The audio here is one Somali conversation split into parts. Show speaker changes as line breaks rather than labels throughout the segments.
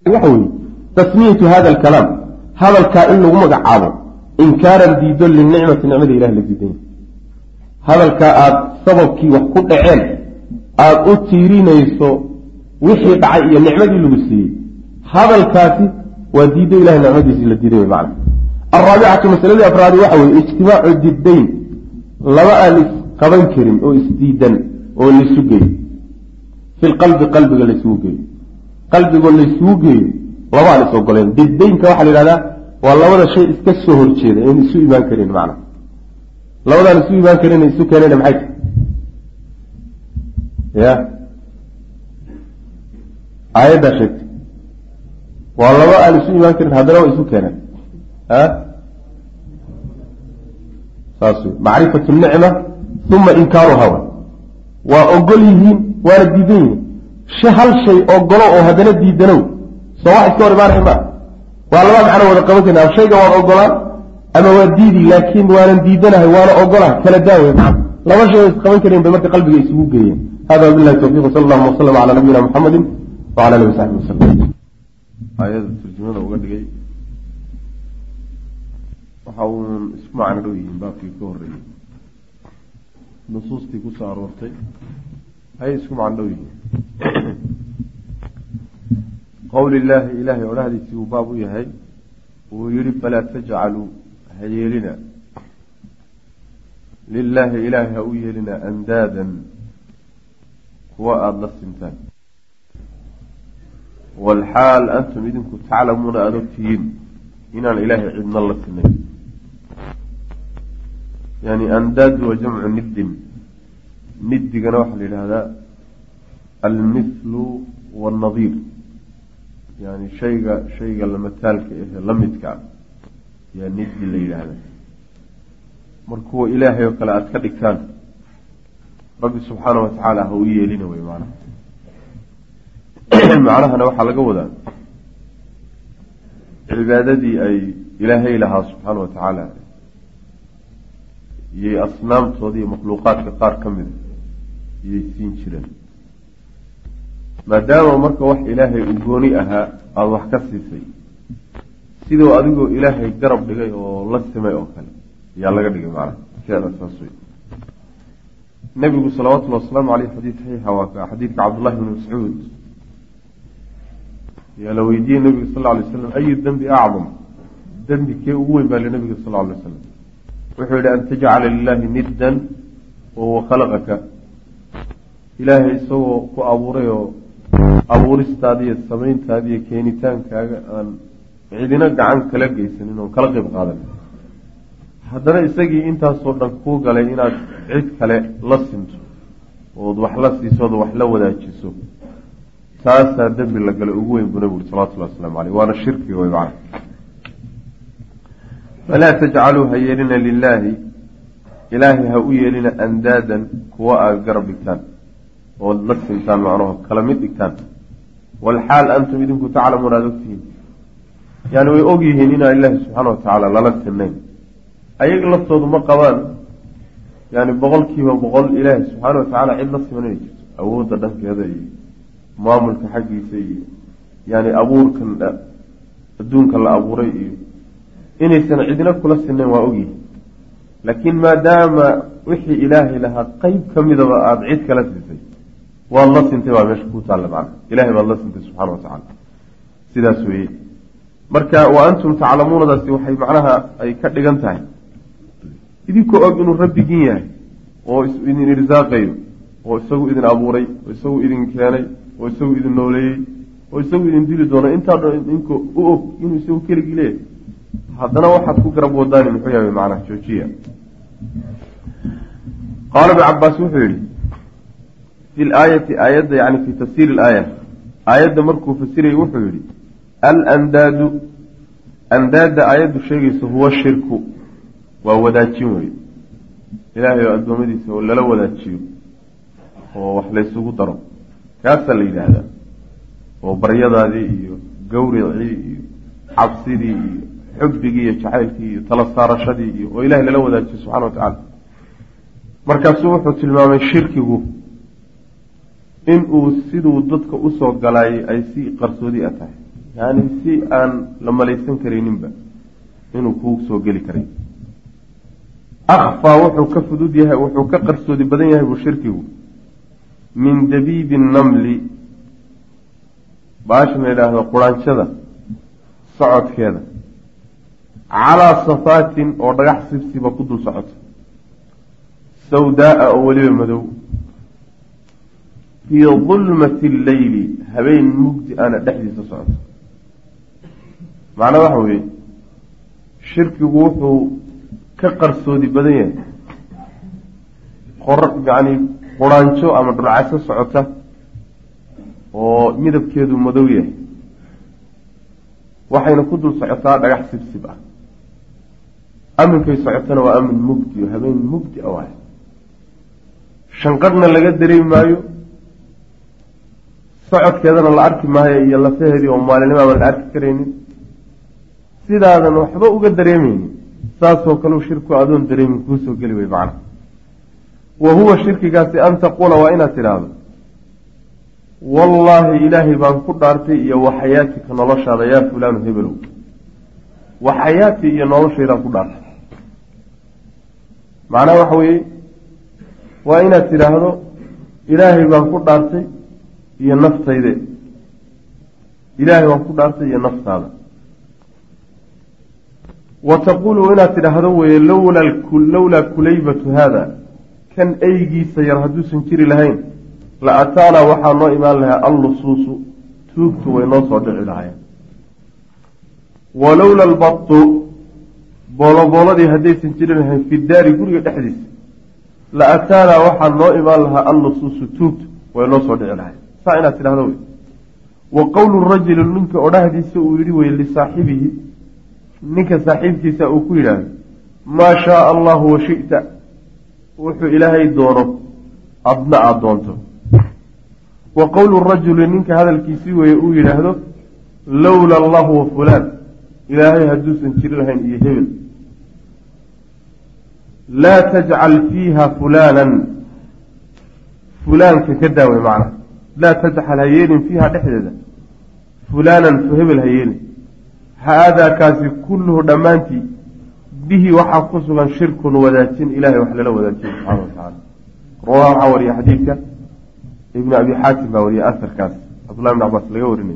وحوي تسمية هذا الكلام هذا الكائن لو مقعابه إنكارا ديدل للنعمة نعمة إله الجدين هذا الكائن سببكي وحكود عين أتيرين يسو وحي بعي النعمة اللي هذا الكافي وديد إله نعمة الجدين معنا الرابعة مسألة أفراد وحوي اجتماع الدين لما ألف قبن كريم أو استيدا أو اللي سوقي في القلب قلب اللي سوقي قلب اللي سوقي لما ألف سوقلين الدين كواحد هذا والله هذا شيء اسكسه هرشيد يعني سوء إيمان كريم معنا لو هذا سوء إيمان كريم يسوق كريم معك يا آية شك والله ما ألف سوء إيمان كريم هذا لو يسوق كريم معرفة النعمة ثم إنكارها وأقولهم واردين شهل شيء أقولوا وهذا ندي دنو سواء كور بارحمة والله ما معنا ولا قوتنا أو شيء وأنا أقوله أما وديدي لكن وأنا نديدنا وأنا أقوله كلا داوي نعم لو شيء قوي كريم بمرت قلبي يسوق جريء هذا بالله التوفيق صلى الله وسلم على نبينا محمد وعلى آله وصحبه وسلم. آيات الترجمة وقد جاي وحاول اسمعنا روي باقي كوري نصوص تقول صارورتي هاي اسمع عن روي قول الله إلهي ولهدي سيوبابو يهي ويريد فلا تجعلوا هيلنا لله إلهي أويلنا أندادا هو أضل السمتان والحال أنتم إذنكم تعلمون أدوكتين إن الإله عدنا الله السنين يعني أنداد وجمع ند جنوح لهذا المثل والنظير يعني شيء لما تالك لم يتكعب يعني ند الليل هذا مركو إلهي وكلا أتكدك كان رب سبحانه وتعالى هوية لنا ويمعنا معناها نوحى لقوة عبادتي أي إلهي لها سبحانه وتعالى يي أصنام تودي مخلوقات كقار كمل يسين شرين ما دام مركو وح إلهي أقوني أها أو وح كسيسي سيدو أدقو إلهي قرب لغاي والله السماء أوكال يالله قدقى معنا كذا ساسوي النبي صلى الله عليه وسلم عليه حديث صحيح وحديث عبد الله بن مسعود يا لو يدين النبي صلى الله عليه وسلم أي الذنب أعظم ذنب كي أقوي بها للنبي صلى الله عليه وسلم وحول أن تجعل لله ندا وهو خلقك إلهي سوى كأبوريه أبورست هذه السمين هذه كينيتان كأن عيدنا عنك لقي سنين وكلقي بقادم haddana isagii intaasoo dhan kuu galay inaad cid kale la sinto ood wax la siisood wax la wadaajiso taasaa dembi la galay ugu weyn buu nabigu salawatullahi wasalaamu caleyh waana shirki way macna falaa tajcaluu ha yeelina lilaahi ilaahay ha u yeelina andaadan kuwa aad garab dhigtaan ood la sintaan macnaho kala mid dhigtaan walxaal antum idinku taclamuun aada ogtihiin yani way og yihiin inaan ilaahi subxaana watacaala lala sinayn ayaga laftoodu ma qabaan yani 100% ilaahi subxaana watacaala cid la simanay jirto awoodda dhankeeda iyo maamulka xaggiisa iyo yani abuurkan adduunka la abuuray iyo inaysan cidina kula sinayn waa ogyihiin laakiin maadaama wixii ilaahay lahaa qayb ka midaba aada cid kala siisay waad la sintay waa meesha ku taalla macna ilahay baad la sintay subxaana watacaala sidaas weeye marka wa antum taclamuunadaasi waxay macnaha ay ka dhigan tahay idinkoo og inuu rabbigiin yahay oo idin irsaaqayo oo isagu idin abuuray oo isagu idin keenay oo isagu idin nooleeyey oo isagu idin dili doono intaa dhan idinkoo u og inuu isagu keligii leeyahay haddana waxaad ku garab wadaani muxuu yahay macnaha joojiya qaala ibn cabbaas wuxuu yidhi fi laayati aayadda yani fi tafsiir ilaaya aayadda markuu fasirayay wuxuu yidhi alandaadu andaadda aayaddu sheegaysa huwa shirku waa wadaajin wey ilaahay oo addoommadiisa oo lala wadaajiyo oo wax laysugu daro kaasaa la yidhaahdaa oo baryadaadii iyo gawricii iyo cabsidii iyo xubbigii iyo jacaylkii iyo tala saarashadii iyo oo ilahay lala wadaajiyo subxana watacaala markaasuu wuxuu tilmaamay shirkigu inuu siduu dadka usoo galaayay ay si qarsoodi a tahay yani si aan la malaysan karayninba inuu kuu soo geli karay. akfaa wuxuu ka fudud yahay, wuxuu ka qarsoodi badan yahay buu shirkigu min dabiibi namli, baasha la yidhaahdo quraanshada socodkeeda, calaa safaatin oo dhagax sibsiba ku dul socoto, sawdaaa oo weliba madow, fii dulmati alleyli, habeen mugdi ana dhexdiisa socoto. macnaa waxa weeye shirkigu wuxuu ka qarsoodi badan yahay yani quraanjo ama dhulcaso socota oo midabkeedu madow yahay, waxayna ku dul socotaa dhagax sibsib ah. aminkay socotana waa amin mugdi o habeen mugdi a waay, shanqarhna laga dareemi maayo, socodkeedana la arki maayo iyo lafaheedii oo maalinimo aan la arki karaynin, sidaadan waxba uga dareemaynin, saasoo kaleu shirku adoon dareemin kuusoo geli wey macna. wa huwa shirkigaasi an taquula waa inaad tidhaahdo wallaahi ilaahay baan ku dhaartay iyo waxayaatika noloshaada yaa fulaanu hebelow, waxayaatii iyo noloshaydaan ku dhaartay. macnaha waxa weeye waa inaad tidhaahdo ilaahay baan ku dhaartay iyo naftayde, ilaahay baan ku dhaartay iyo naftaada. wa taquulu inaad tidhaahdo weye lowlaa kulaybatu haada, kan eygiisa yar hadduusan jiri lahayn, la ataanaa waxaa noo imaan lahaa allusuusu, tuugtu way noo soo dhici lahayen. walowla albatu, boolobooladii haddaysan jiri lahayn fi daari, guriga dhexdiisa, la ataanaa waxaa noo imaan lahaa allusuusu, tuugtu way noo soo dhici lahayen. saa inaad tidhahdo wey. wa qowlu rajuli, ninka odhahdiisa uu yidhi weye lisaaxibihi, ninka saaxiibkiisa uu ku yidhaahdo maa shaaa allahu wa shi'ta, wuxuu ilaahay doono adna aada doonto. wa qowlu rajuli, ninka hadalkiisii weye uu yidhaahdo lowla allahu wa fulaan, ilaahay hadduusan jiri lahayn iyo hebel. laa tajcal fiiha fulaanan, fulaanka ka daaway macna, laa tajcal ha yeelin fiiha dhexdeeda fulaanan fu hebel ha yeelin. haadaa kaasi kulluhu dhammaantii bihi waxaa ku sugan shirkun wadaajin, ilahay wax lala wadaajiyo subxaana wa tacaala. rawaa waxaa wariya xadiidka ibnu abi xaatim baa wariya asarkaas cabdullahi bn cabaas laga warinay.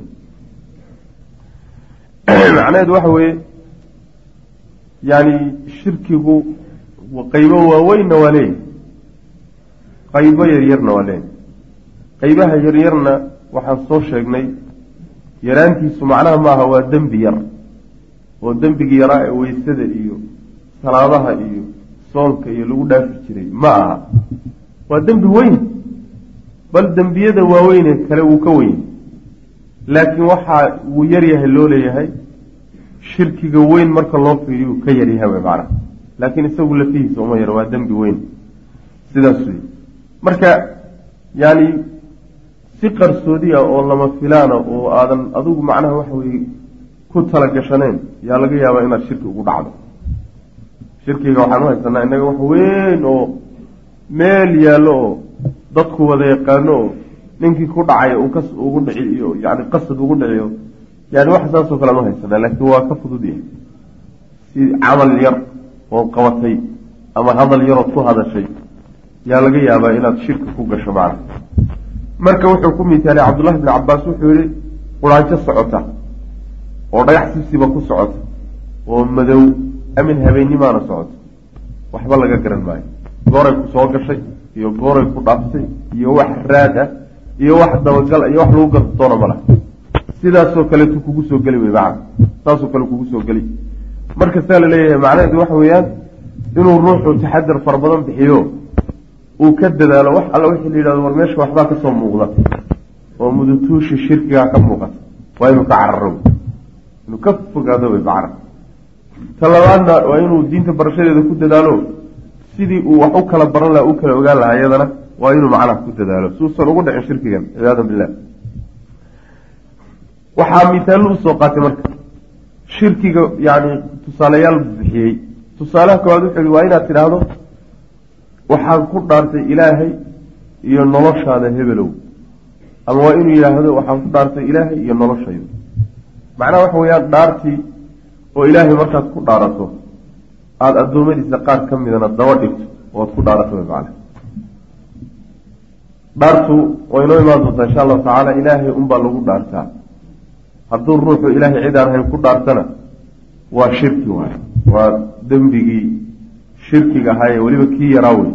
macnaheedu waxa weeye yani shirkigu qaybo waaweynna waa leeyahy, qaybo yaryarna waa leeyahy. qaybaha yaryarna waxaan soo sheegnay yaraantiisu macnaha maaha waa dembi yar, oo dembigii yaraa ee weysada iyo salaadaha iyo soonka iyo lagu dhaafi jiray ma aha, waa dembi weyn, bal dembiyada waaweynee kale wuu ka weyn. laakiin waxaa wuu yaryahay loo leeyahay shirkiga weyn marka loo fiiriyo uu ka yaryahay wey macnaha, laakiin isagu lafihiisa uma yaro, waa dembi weyn. sidaas wey marka yani si qarsoodiya oo lama filaana oo aadan adigu macnaha waxa weye ku tala gashaneen yaa laga yaabaa inaad shirki ugu dhacdo. shirkiga waxaan u haysanaa innaga wax weyn oo meel yaallo oo dadku wada yaqaano oo ninkii ku dhacay uu kas ugu dhici iyo yani qasad ugu dhiciyo, yani wax saasoo kale aan u haysanaa. laakiin waa ka fudud yahay, si camal yar ood qabatay ama hadal yarood ku hadashay yaa laga yaabaa inaad shirki ku gasho macna. marka wuxuu ku mitaalay cabdullahi bni cabaas, wuxuu yihi quraanjo socota oo dhagax sibsiba ku socota oo madow, amin habeennimaana socota, waxba laga garan maayo. gooray ku soo gashay iyo gooray ku dhaaftay iyo wax raad ah iyo wax dabagal iyo wax lagu garto doona ma laha. sidaasoo kaleetu kugu soo geli wey macna, saasoo kale kugu soo geli. marka saa la leeyahay macnaheedu waxa weeyaan inuu ruuxu taxadar fara badan bixiyo, uu ka dadaalo wax alla wixii la yidhahdo war meesha waxbaa kasoo muuqda oo mudutuushi shirkigaa ka muuqata, waa inuu ka cararo, inuu ka fogaado wey macna. ta labaadna waa inuu diinta barashadeeda ku dadaalo, sidii uu wax u kala baran laha u kala ogaan lahaa iyadana waa inuu macnaha ku dadaalo suusan ugu dhicin shirkigan ciyaada billah. waxaa mitaallo usoo qaatay marka shirkiga yani tusaalayaal bixiyey. tusaalaha koowaad wuxuu yihi waa inaad tidhaahdo waxaan ku dhaartay ilaahay iyo noloshaada hebelow, ama waa inuu yidhaahdo waxaan ku dhaartay ilaahay iyo noloshayda. macnaha waxa weeyaan dhaartii oo ilaahay markaad ku dhaarato aada addoommadiisa qaar ka midana daba dhigto ood ku dhaarato way macna dhaartu way inoo imaan doontaa insha allahu tacaala ilaahay unbaa lagu dhaartaa hadduu ruuxu ilaahay cid aan ahayn ku dhaartana waa shirki waay waa dembigii shirkiga ahaaye weliba kii yaraa wey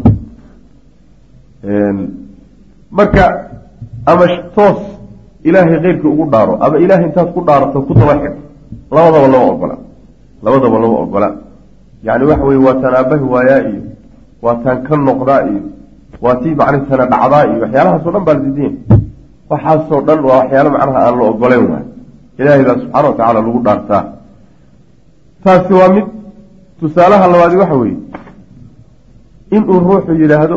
marka ama toos ilaahay keyrkii ugu dhaaro ama ilaahay intaad ku dhaarato ku daba xig labadaba lama ogola yacni waxa weye waa taan aabahi waayaa iyo waa taan ka noqdaa iyo waa tii macnitana dhacdaa iyo waxyaalahaasoo dhan baa la diidanya waxaasoo dhan waa waxyaalo macnaha aan la ogoleyn waay ilaahay baa subxaana wa tacaala lagu dhaartaa taasi waa mid tusaalaha labaadi waxa weeye inuu ruuxu yidhaahdo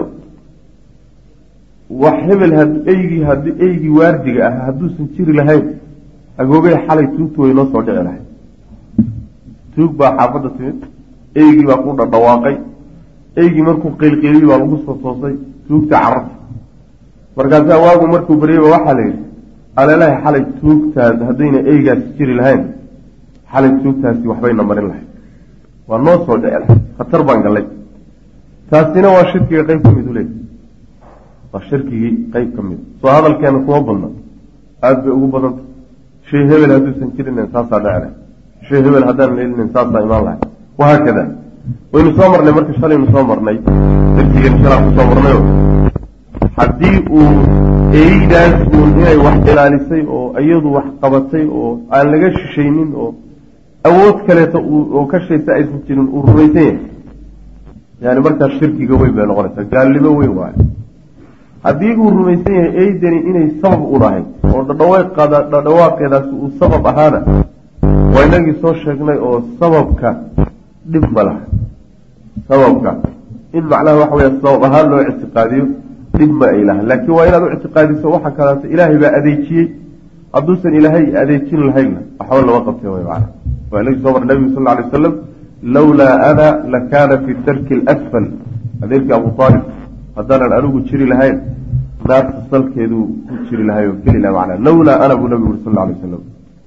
wax hebel haddii eygii waardiga ah hadduusan jiri lahayn agoogay xalay tuugtu way noo soo dhici lahay tuug baa xaafadda timid eygii baa ku dhadhawaaqay eygii markuu qeylqeyliyey baa lagu soo toosay tuugta cararta markaasaa waagu markuu baryayba waxaa la yidhi aleelahay xalay tuugtaas haddayna eygaasi jiri lahayn xalay tuugtaasi waxbayna marin lahay waa noo soo dhici lahay khatar baan gallay taasina waa shirkiga qeyb ka mid u leey waa shirkigii qeyb ka mid soo hadalkeena kuma badna aada bay ugu badanta shay hebel hadduusan jirinayn saasaa dhici lahay shay hebel haddaan leelinayn saasaa imaan lahay wahaakada waynu soo marnay marka shalaynu soo marnay darsigeenu shalaa ku soo marnayo haddii uu eydaas uun inay wax ilaalisay oo iyadu wax qabatay oo aan laga shishaynin oo awood kaleeto oo ka shaysa aysan jirin uu rumaysan yahay yani markaas shirkiga weyn bay noqonaysaa gaalnimo weyn waayo haddii uu rumaysan yahay eydani inay sabab u dhahay oo dhadhawaaqeedaasi uu sabab ahaana waa inagii soo sheegnay oo sababka dhib ma laha sababka in macnaha waxa weya sabab ahaan loo ictiqaadiyo dhib ma ay laha laakiin waa inaad u ictiqaadiso waxa kalaata ilaahay baa adeejiyey hadduusan ilaahay adeejin lahaynna waxba lama qabtay way macna waa inagii soo mar nabigu sal lla alay wasalam lawlaa ana lakaana fi darki alasfal adeerkii abu aalib haddaanan anigu jiri lahayn naarta salkeeduu ku jiri lahay oo geli laha macnaa lawlaa ana buu nabigu uri sal lla alay wasalam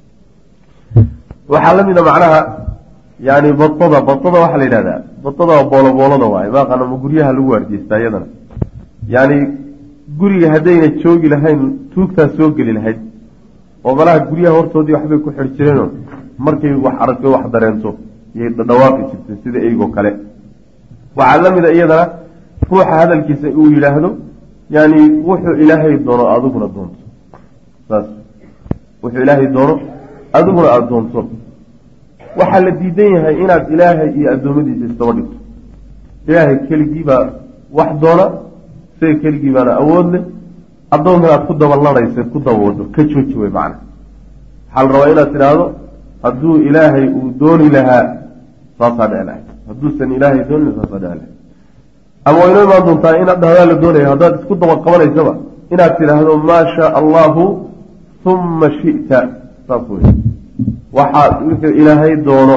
waxaa la mida macnaha yani batada waxaa la yidhahdaa batada waa booloboolada waaye maaqana ma guryaha lagu waardiyeystaa iyadana yani guriga haddayna joogi lahayn tuugtaas soo geli lahayd oo malaha guryaha hortoodii waxbay ku xidh jireenoo markay wax aragto wax dareento iyay dhawaaqi jirtay sida eygoo kale waxaa la mida iyadana ruuxa hadalkiisa uu yidhaahdo yani wuxuu ilaahay doono adiguna doonto saas wuxuu ilaahay doono adiguna aada doonto waxaa la diidan yahay inaad ilaahay iyo addoommadiisa isdaba dhigto ilaahay keligiibaa wax doona isaga keligii baana awood leh addoonkana aad ku daba ladhaysa ku daba wado ka jooji wey macna waxaa la rabaa inaad tidhaahdo hadduu ilaahay uu dooni lahaa saasaa dhici lahay hadduusan ilaahay doonin saasaa dhici lahay ama waa inoo imaan doontaa inaad dhahdaa la doonaya haddaad isku daba qabanaysaba inaad tidhaahdo maa shaa allahu uma shi'ta saas wey waxaa wuxuu ilaahay doono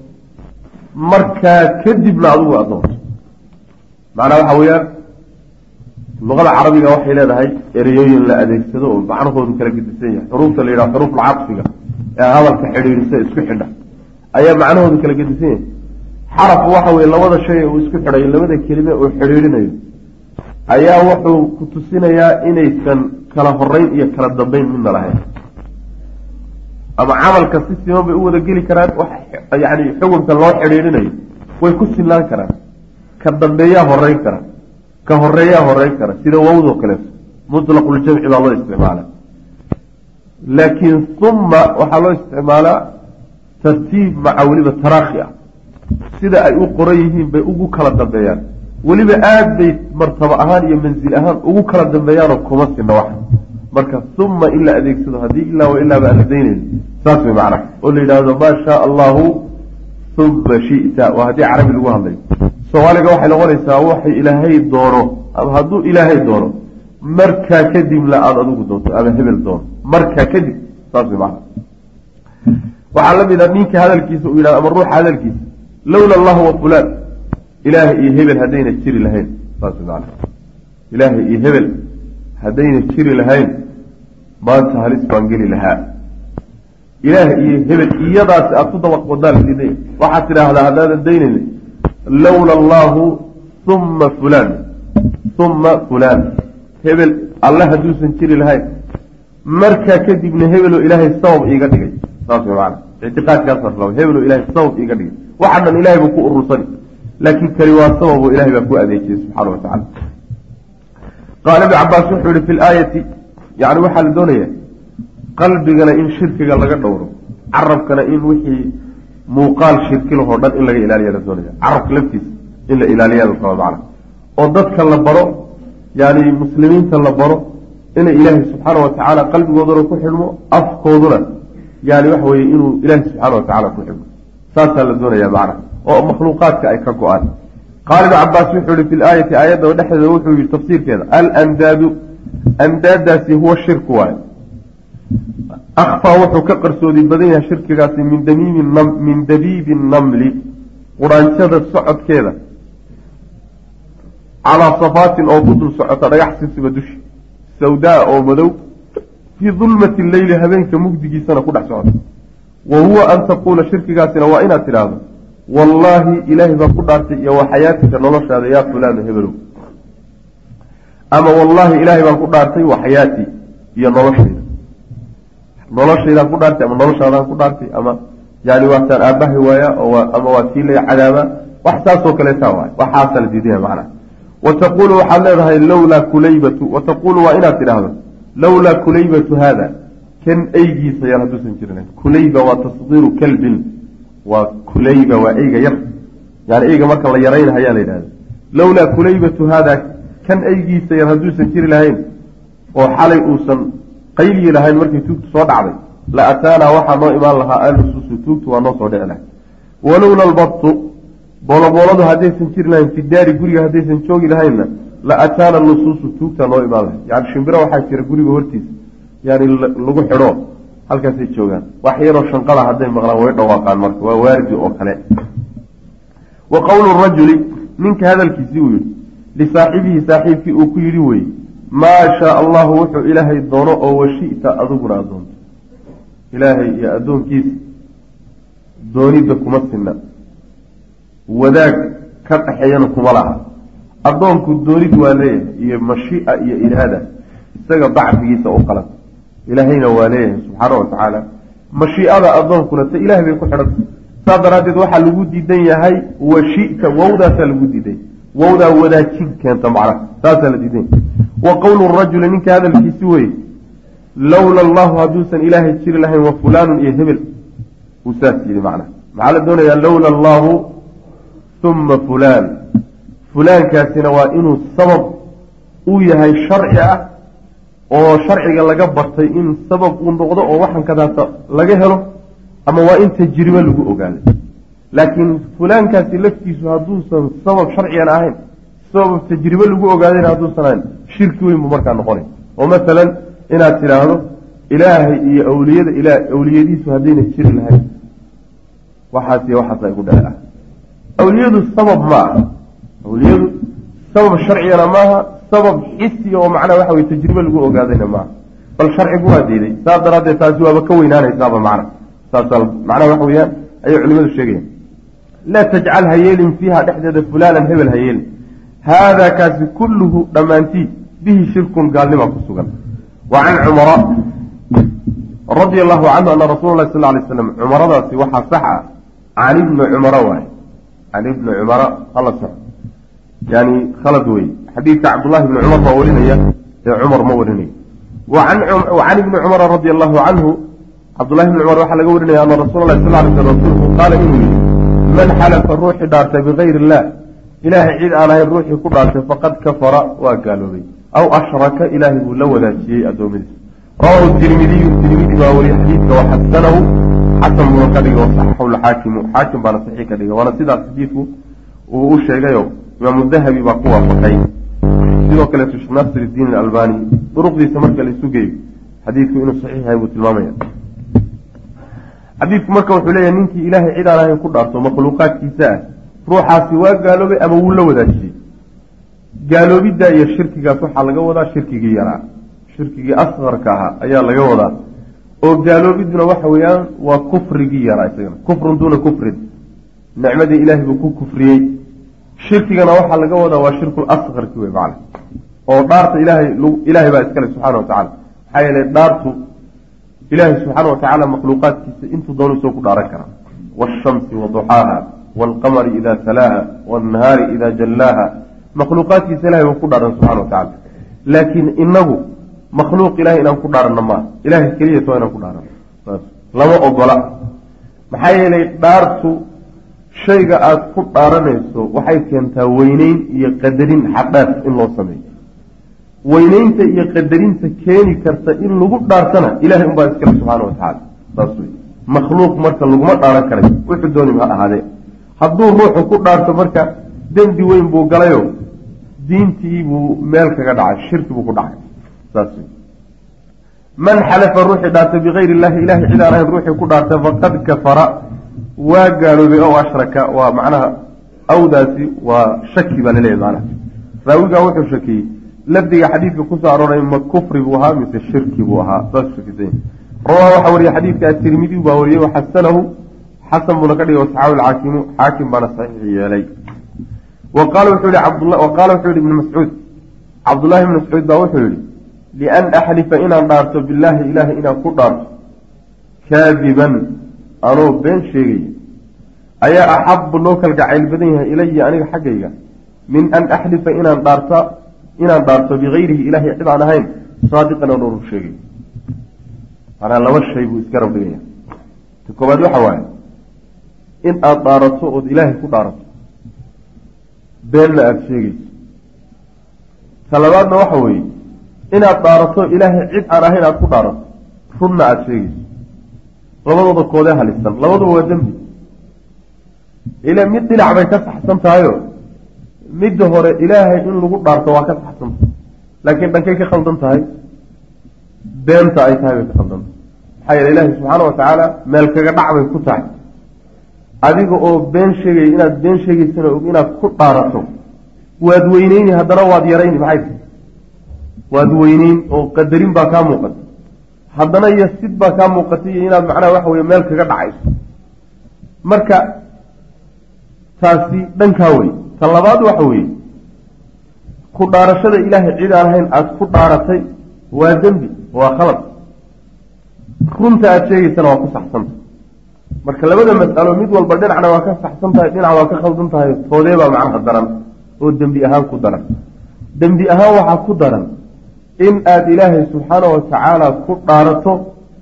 markaa kadibna adigu aad doonto macnaa waxa weeyaan luqada carabiga waxay leedahay ereyooyin la adeegsado oo macnahoodu kala gedisan yahay xuruufta la yidhaha xuruufulcadfiga ee hadalka xidhiidhisa isku xidha ayaa macnahoodu kala gedisan yahay xaraf waxa weye labada shay uu isku xidhayo labada kelime uu xidhiidhinayo ayaa wuxuu ku tusinayaa inaysan kala horeyn iyo kala dambeyn midna lahayn ama camalka si siman bay u wada geli karaan yani xukunka loo xidhiidhinayo way ku sinaan karaan ka dambeeyaa horeyn kara ka horeeyaa horeyn kara sida wawdoo kaleeto mutlaqul-jamci baa loo isticmaalaa laakiin uma waxaa loo isticmaalaa tartiib maca weliba taraakhi ah sida ay u qoran yihiin bay ugu kala dambeeyaan weliba aad bay martabo ahaan iyo mansil ahaan ugu kala dambeeyaanoo kuma sina wax marka uma in la adeegsado haddii ilaa wa ilaaba aan la daynayn saas way macna oo la yidhaahdo maa shaa allahu uma shi'ta waa haddii carabi lagu hadlayo soomaaliga waxay noqonaysaa waxay ilaahay doono ama hadduu ilaahay doono markaa kadibna aada adigu doonto ama hebel doono markaa kadib saas way macna waxaa la mid a ninka hadalkiisa uu yidhahdo ama ruuxa hadalkiisa lowla allahu wa fulaan ilaahay iyo hebel haddayna jiri lahayn saas way macna ilaahay iyo hebel haddayna jiri lahayn maanta halis baan geli lahaa ilaah iyo hebel iyadaas aad ku dabaq wadaan diiday waxaad tidhaahdaa haddaadan daynayna lowla allahu uma fulaan hebel alle hadduusan jiri lahayn markaa kadibna hebeloo ilaahay sabab iiga dhigay saas way macana ictiqaadkaas hebeloo ilaahay sabab iiga dhigay waxa dhan ilahay buu ku urursani laakiin kani waa sababoo ilahay baa ku adeejiyey subxaana wa tacala qaala ibnu cabaas wuxuu yihi fi laayati yani waxaa la doonaya qalbigana in shirkiga laga dhowro carabkana in wixii muuqaal shirki lahoo dhan in laga ilaaliya la doonaya carabka laftiisa in la ilaaliya la raba macana oo dadka la baro yani muslimiinta la baro inay ilaahay subxaana wa tacaala qalbigooduna ku xidhmo afkooduna yani waxa weye inuu ilaahay subxaana wa tacala ku xidhmo saasaa la doonaya macana oo makhluuqaadka ay ka go-aan qaala ibnu cabaas wuxuu yihi fi laayati aayadda dhexdeeda wuxuu yihi tafsiirkeeda alandaadu andaadaasi huwa shirku waaye akfaa wuxuu ka qarsoodi badan yahay shirkigaasi min dabiibi namli quraanjada socodkeeda calaa safaatin oo ku dul socota dhagax sisiba dushi sawdaa oo madow fii dulmati leyli habeenka mugdigiisana ku dhex socota wa huwa an taquula shirkigaasina waa inaad tidhaahdo wallaahi ilaahay baa ku dhaartay iyo wa xayaatika noloshaada yaa fulaanu hebelow ama wallaahi ilaahay baan ku dhaartay wa xayaatii iyo noloshaydaan ku dhaartay ama noloshaadaan ku dhaartay ama yani waataan aabbahay waaya ama waa kii lay cadaaba wax saasoo kaleetaa waay waxaasa la diidaya macnaha wataquulu waxaad leedahay lowlaa kulaybatu wataquulu waa inaad tidhaahdo lowlaa kulaybatu haada kan eygiisa yar hadduusan jirin kulayba waa tasdiiru kalbin waa kulayba waa eyga yar yani eyga marka la yaraynahayaa la yidhahda lowlaa kulaybatu haada kan eygiisa yar hadduusan jiri lahayn oo xalay uusan qayliyi lahayn markay tuugtu soo dhacday la ataanaa waxaa noo imaan lahaa alusuusu tuugtu waa noo soo dhici lahay walowla albatu boolobooladu haddaysan jiri lahayn fi daari guriga haddaysan joogi lahaynna la ataana lusuusu tuugta noo imaan lahay yani shimbiro waxaa jira guriga hortiisa yani lagu xidho halkaasay joogaan wax yaroo shanqada hadday maqlaan way dhawaaqaan marka waa waardi oo kale wa qowlu rajuli ninka hadalkiisii uu yihi lisaaxibihi saaxiibkii uu ku yidhi weye maa shaa allahu wuxuu ilaahay doono oo washita adiguna addoonto ilaahay iyo addoonkiisa doonidda kuma sinna wadaag ka dhaxeeyana kuma laha addoonku doonid waa leeyahay iyo mashii'a iyo iraada isaga dacfigiisa u qalan ilaahayna waa leeyahay subxaana wa tacaala mashiicada addoonkuna se ilahay bay ku xidhanta saas daraaddeed waxaa lagu diidan yahay washita wowdaasaa lagu diiday wowdaa wadaajin keenta macnaha saasaa la diidan yahay wa qowlu rajuli ninka hadalkiisi weye lowla allahu hadduusan ilaahay jiri lahayn wa fulaanun iyo hebel uu saas yidhi macnaha maxaa la doonayaa lowla allahu uma fulaan fulaankaasina waa inuu sabab uu yahay sharci ah oo sharciga laga bartay in sabab uu noqdo oo waxan kadaata laga helo ama waa in tajribe lagu ogaaday laakiin fulaankaasi laftiisu hadduusan sabab sharcigan ahayn sabab tajribe lagu ogaadayna hadduusan ahayn shirki weyn buu markaa noqonay oo masalan inaad tidhaahdo ilaahay iyo awliyadiisu haddayna jiri lahayn waxaasiyo waxaasa igu dhace ah awliyadu sabab ma aha awliyadu sabab sharcigana maaha sabab xisi oo macnaha waxa weye tajribe lagu ogaadayna maaha bal sharcigu waa diiday saas daraaddeed taasi waaba ka weynaanaysaaba macna saasaa macnaha waxa weeyaan ayay culimadu sheegayaan laa tajcal ha yeelin fiiha dhexdeeda fulaanan hebel ha yeelin haadaa kaasi kulluhu dhammaantii bihi shirkun gaalnima ku sugan wa can cumara radia allahu canhu ana rasuula lahi sal lay slam cumaradaasi waxaa sax ah can ibni cumara waaye can ibni cumara hala sox yani khalad wey xadiidka cabdullahi bni cumar baa warinaya ee cumar ma warinayo wa can ibni cumara radia allahu canhu cabdullahi bni cumar waxaa laga warinaya ana rasuula lahi sal lay sl rasuulku qaala inuu yihi man xalafa ruuxii dhaartay bigayri illah ilaahay cid aan ahayn ruuxii ku dhaartay faqad kafara waa gaaloobay aw ashraka ilaahay buu la wadaajiyey addoommadiisa rawahu tirmidiyu tirmidi baa wariyey xadiidka waxasanahu xasan buuna ka dhigay wasaxaxu lxaakimu xaakim baana saxiix ka dhigay waana sidaas xadiidku uu u sheegayo imaamu dahabi baa ku waafaqay sidoo kaleeto sheekh naasir iddiin alalbani duruqdiisa marka la isu geeyo xadiidku inuu saxiix yahay buu tilmaamaya xadiidku marka wuxuu leeyahay ninkii ilaahay cid aan ahayn ku dhaarto makhluuqaadkiisa ah ruuxaasi waa gaaloobay ama wuu la wadaajiyey gaaloobiddaa iyo shirkigaas waxaa laga wadaa shirkigii yaraa shirkigii asqarka ahaa ayaa laga wadaa oo gaaloobiduna waxa weeyaan waa kufrigii yaraa isagana kufrun duuna kufrin nicmadii ilaahay buu ku kufriyey shirkigana waxaa laga wadaa waa shirkul asqarki wey macna oo dhaarta ilaahay baa iskale subxaana wa tacala maxaa yeelay dhaartu ilaahay subxaana wa tacaala makhluuqaadkiisa intuu doonu isoo ku dhaaran karaa waashamsi waduxaaha waalqamari idaa talaaha waalnahaari idaa jallaaha makhluuqaadkiisa ilahay buu ku dhaaran subxana wa tacala laakiin inagu makhluuq ilahay inaan ku dhaaranno maaha ilahay keliyat waa inaan ku dhaaranno lama ogola maxaa yeelay dhaartu shayga aada ku dhaaranayso waxay keentaa weyneyn iyo qadarin xadhaaf in loo sameeyo weyneynta iyo qadarinta keeni karta in lagu dhaartana ilahay unbaa iskale subxaana wa tacaala saas wey makhluuq marka laguma dhaaran karay wuxuu dooni ha ahaadee hadduu ruuxu ku dhaarto marka dembi weyn buu galayo diintii buu meel kaga dhacay shirki buu ku dhacay saas wey man xalafa ruuxii dhaartay bikayri illahi ilahay cid aan ahayn ruuxii ku dhaartay faqad kafara waa gaaloobay oo ashraka waa macnaha awdaasi waa shaki baa laleeyahy macnaha raawigaa wuxuu shakiyey lafdiga xadiidka kusoo arooray ma kufri buu ahaa mise shirki buu ahaa saas shakisay rawaa waxaa wariyey xadiidka atirmidi baa wariyey waxasanahu xasan buuna ka dhigay wasaxaabi alxaakimu xaakim baana saxiix yeelay wa qaala wuxuu yihi ibnu mascuud cabdullahi ibnu mascuud baa wuxuu yihi lian axlifa inaan dhaarto billaahi ilaahay inaan ku dhaarto kaadiban anoo been sheegaya ayaa axabu loo kalgacayl badan yahay ilaya aniga xaggayga min an axlifa inaan dhaarto bikayrihi ilaahay cid aan ahayn saadiqan oo rur sheegay manaa laba shay buu isgarab dhigaya ta koobaad waxa waaye in aada dhaarato ood ilaahay ku dhaarato beenna aada sheegayso ta labaadna waxa weeye inaad dhaarato ilaahay cid aan ahayn aada ku dhaarato runna aada sheegayso labadooda koodee halisan labaduba waa dembi ila mid dhinac bay ka saxsan tahayo midda hore ilaahay in lagu dhaarto waa ka saxsanta laakiin dhankay ka khaldan tahay beenta ay tahay bay ka khaldanta maxaa yeele ilaahay subxaana wa tacaala meel kaga dhac bay ku tahay adiga oo been sheegaya inaad been sheegaysana og inaad ku dhaarato waad weyneyni haddana waad yarayni maxay tahay waad weyneyn oo qadarin baa kaa muuqata haddana yasid baa kaa muuqatay iyo inaad macnaha waxa weye meel kaga dhacayso marka taasi dhankaa wey ta labaad waxa weeye ku dhaarashada ilaahay cid aan ahayn aada ku dhaaratay waa dembi waa khalad runta aada sheegaysana waa ku saxsanta marka labada mas'alo mid walba dhinacna waa ka saxsan tahay dhinac waa ka khaldan tahay toodee baa macnaha daran oo dembi ahaan ku daran dembi ahaan waxaa ku daran in aada ilaahay subxaana wa tacaala ku dhaarato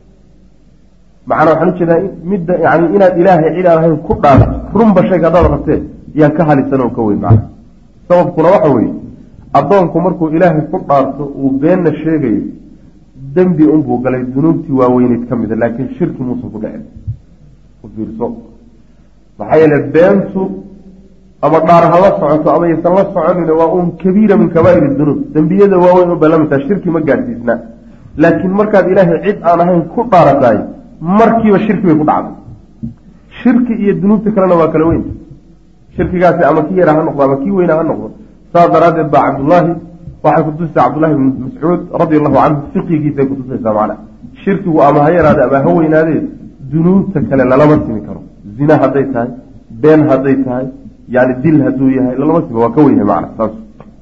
macnaa waxaan ujeedaa midda yani inaad ilaahay cid aan ahayn ku dhaarato runba sheeg haddaad rabtee yaa ka halisan oo ka weyn macna sababkuna waxa weeye addoonku markuu ilaahay ku dhaarto uu beenna sheegayo dembi unbuu galay dunuubtii waaweyneyd ka mida laakiin shirki muusan ku dhicin u fiirso maxaa yeele beentu ama dhaar hala socoto ama yaysan la soconina waa un kabiira min kabaa'ir dunuub dembiyada waaweyn u balamitaa shirki ma gaadhsiisna laakiin markaad ilaahay cid aan ahayn ku dhaarataay markiiba shirki bay ku dhacday shirki iyo dunuubta kalena waa kala weynta shirkigaasi ama kii yara ha noqdo ama kii weyna ha noqdo saas daraaddeed baa cabdullaahi waxay kutusaysaa cabdullahi bn mascuud radia allahu canhu fiqigiisay kutusaysaa macna shirkigu ama ha yaraade ama ha weynaadee dunuubta kale lalama simi karo zina hadday tahay been hadday tahay yani dil hadduu yahay lalama simi waa ka wenyahay macna saas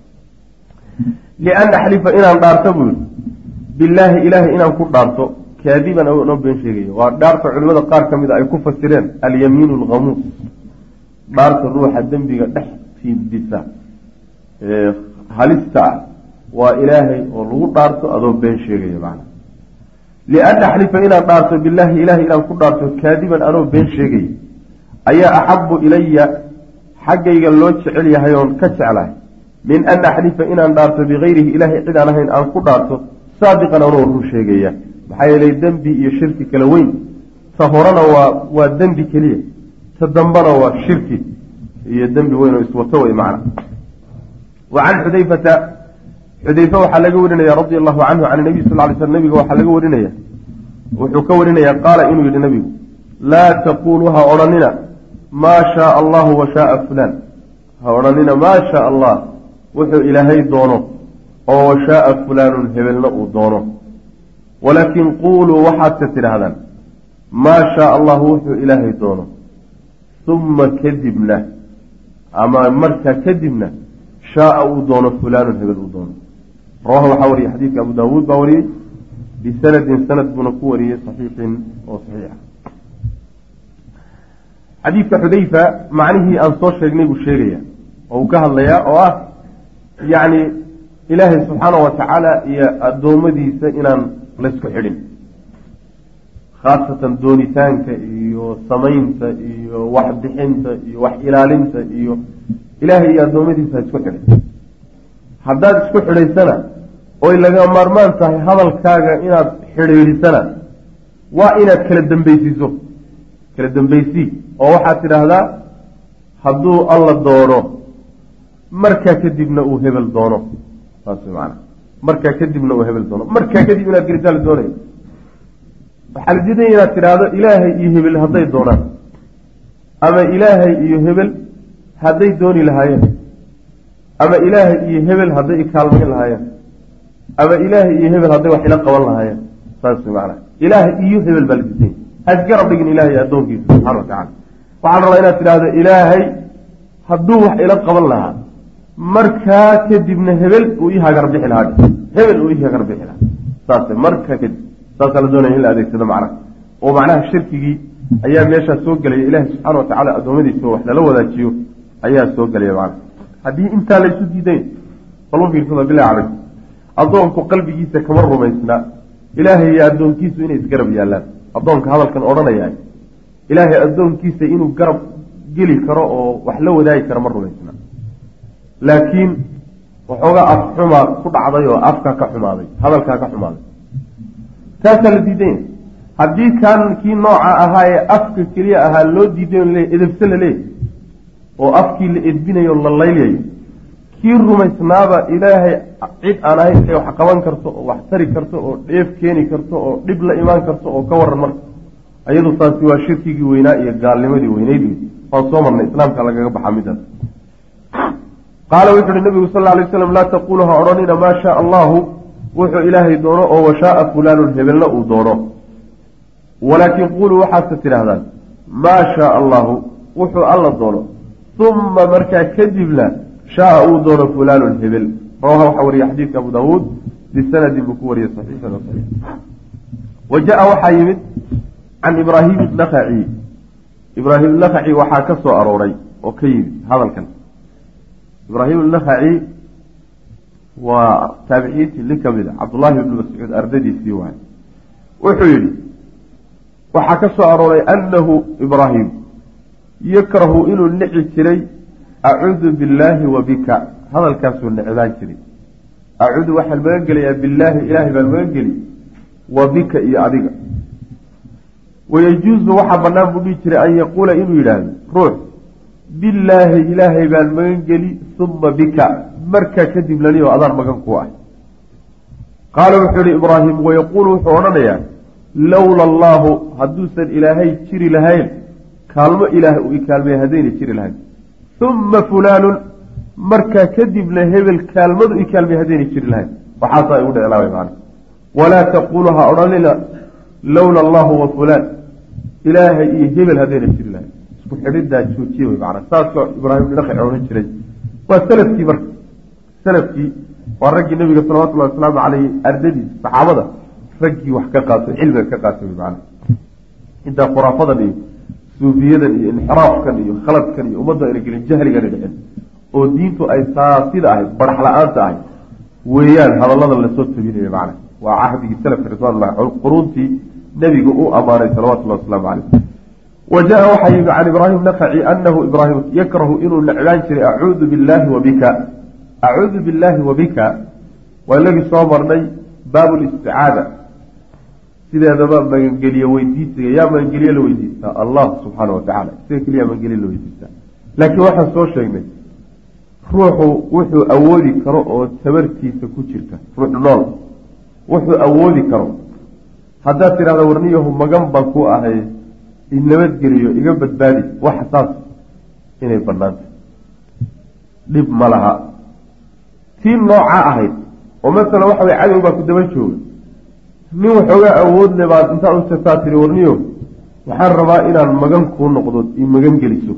lian axlifa inaan dhaarto buu yihi billaahi ilaahay inaan ku dhaarto kaadiban noo been sheegayo waa dhaarta culimada qaar ka mid a ay ku fasireen alyamiin alghamuus dhaarta ruuxa dembiga dhex fiidisa halista ah waa ilaahay oo lagu dhaarto adoo been sheegaya macna lian axlifa inaan dhaarto billaahi ilaahay inaan ku dhaarto kaadiban anoo been sheegaya ayaa axabu ilaya xaggayga loo jecel yahay oon ka jeclahay min an axlifa inaan dhaarto bikayrihi ilaahay cid aan ahayn aan ku dhaarto saadiqan anoo run sheegaya maxaa yeelay dembi iyo shirki kala weyn ta horena waa dembi keliya ta dambana waa shirki iyo dembi weyn oo iswato wey macna wa can xudayfata xudayfe waxaa laga warinaya radia allahu canhu can nabiy sal ly sl nabiga waxaa laga warinaya wuxuu ka warinaya qaala inuu yihi nabigu laa taquluu ha odhanina maa shaaa allahu wa shaaa fulaan ha odhanina maa shaa allah wuxuu ilaahay doono oo wa shaaa fulaanun hebelna uu doono walaakin quuluu waxaad ka tidhaahdaan maa shaaa allahu wuxuu ilaahay doono uma kadibna ama markaa kadibna shaaa uu doono fulaanun hebel uu doono rawaha waxaa wariyey xadiidka abu daawuud baa wariyey bisanadin sanad buuna ku wariyey saxiixin oo saxiixa xadiidka xudayfa macnihii aan soo sheegnay buu sheegaya oo uu ka hadlayaa oo ah yacni ilaahay subxaanahu watacaala iyo addoommadiisa inaan laysku xidhin khaasatan doonitaanka iyo samaynta iyo wax bixinta iyo wax ilaalinta iyo ilaahay iyo addoommadiisa ha isku xidhin haddaad isku xidhaysana oy laga maarmaan tahay hadalkaaga inaad xidhiidhisana waa inaad kala dambaysiiso kala dambaysii oo waxaad tidhaahdaa hadduu alla doono markaa kadibna uu hebel doono saas maana markaa kadibna uu hebel doono markaa kadib inaad gelisaa la doonaya waxaa la diidaya inaad tidhaahdo ilaahay iyo hebel hadday doonaan ama ilaahay iyo hebel hadday dooni lahaayeen ama ilaahay iyo hebel hadday ikaalmayn lahaayeen ama ilaahay iyo hebel hadday wax ila qaban lahaayeen saas maana ilaahay iyo hebel baa la diidaya hasgarab dhigin ilaahay addoonkiisa subxana wa tacala waxaan rabaa inaad tidhaahdo ilaahay hadduu wax ila qaban lahaa markaa kadibna hebel uu ii hagar bixi lahaa hebel uu ii hagar bixi lahaa saas markaa kadib saasaa la doonaya in la adeegsado macnaha oo macnaha shirkigii ayaa meeshaa soo gelaya ilaahay subxaana wa tacala addoommadiisa wax lala wadaajiyo ayaa soo gelaya macnaha haddii intaa laysu diidayn bal u fiirsada bilahi calayk addoonku qalbigiisa kama rumaysna ilaahay iyo addoonkiisu inay isgarab yaallaan addoonka hadalkan odhanayaa ilaahay addoonkiisa inuu garab geli karo oo wax la wadaagi karo ma rumaysna laakiin waxoogaa afxumaa ku dhacday oo afkaa ka xumaaday hadalkaa ka xumaaday taasaa la diidanya haddii kaan kii nooca ahaa ee afka keliya ahaa loo diiday on edebse la leeyahy oo afkii la edbinayo la laylayayo kii rumaysnaaba ilaahay cid aan ahayn inay wax qaban karto oo wax tari karto oo dheef keeni karto oo dhib la imaan karto oo ka waran marka iyadu taasi waa shirkigii weynaa iyo gaalnimadii weynayd waan soo marnay islaamka lagaga baxaa midaas qaala wuxu uhi nabigu sal lla alay waslam laa taquulu ha odhanina maa shaaa allahu wuxuu ilaahay doono oo washaaa fulaanun hebelna uu doono walaakin quuluu waxaadka tidhaahdaan maa shaaa allahu wuxuu alla doono uma markaa kadibna shaaa uu doono fulaanun hebel rawaha waxaa wariya xadiidka abu daawuud bisanadin buu ku wariyey saxiixan o saxiix wa jaa waxaa yimid can ibraahim nakaci ibraahim nakaci waxaa ka soo arooray oo ka yimid hadalkan ibraahim nakaci waa taabiciintii nin ka mid a cabdullaahi ibnu mascuud ardadiisii waay wuxuu yidhi waxaa ka soo arooray annahu ibraahim yakrahu inuu nici jiray acuudu billaahi wa bika hadalkaasuu necbaan jiray acuudu waxaan magan gelayaa billaahi ilaahay baan magan geli wa bika iyo adiga wayajuusu waxaa bannaan buu dhihi jiray an yaquula inuu yidhaahdo ruux billaahi ilaahay baan magan geli uma bika markaa kadib lani oo adaan magan kuu ah qaala wuxuu ihi ibraahim wayaquulu wuxuu odhanayaa lowla allaahu hadduusan ilaahay jiri lahayn kaalmo ilaahay uu ikaalmaya haddayna jiri lahayn uma fulaanun markaa kadibna hebel kaalmadu ikaalmaya haddayna jiri lahayn waxaasaa igu dheclaabay macana walaa taquulu ha odhanina lowla allahu wa fulaan ilaahay iyo hebel haddayna jiri lahayn isku xidhidaa joojiye wey macana saasoo ibraahim nakaci odhan jiray waa salafkii marka salafkii waa raggii nabiga salawatullahi wasalaamu caleyhi ardadiisa saxaabada raggii wax ka qaatay cilmiga ka qaatay wey macana intaa khuraafadan iyo suufiyadan iyo inxiraafkan iyo khaladkan iyo ummadda ayna gelin jahligana dhicin oo diintu ay saasida ahayd barax la-aanta ahayd weeyaan hadallada lasoo tabinaya macana waa cahdigii salafka ridwanullahi quruuntii nebiga u ammaanay salawatullahi wasalaamu caleyh wa jaa waxaa yimi can ibraahim nakaci anahu ibraahim yakrahu inuu necbaan jiray acuudu billaahi wa bika acuudu billaahi wa bika waa inagii soo marnay baabu listicaada sideedaba magangeliye weydiisiga yaa magangeliye la weydiistaa allah subxaana wa tacala isaga keliya magangeliye la weydiistaa laakiin waxaan soo sheegnay ruuxu wuxuu awoodi karo oo tabartiisa ku jirta ruux nool wuxuu awoodi karo haddaad tidhahda warniyahu magan baan ku ahay inabadgeliyo iga badbaadi waxa saas inay bannaanta dhib ma laha tii noocaa ahayd oo masala waxa way cadow baa ku daba jooga nin waxoogaa awood le baad intaad u tagtaa tiri warniyo waxaan rabaa inaan magan kuu noqdo io magan geliso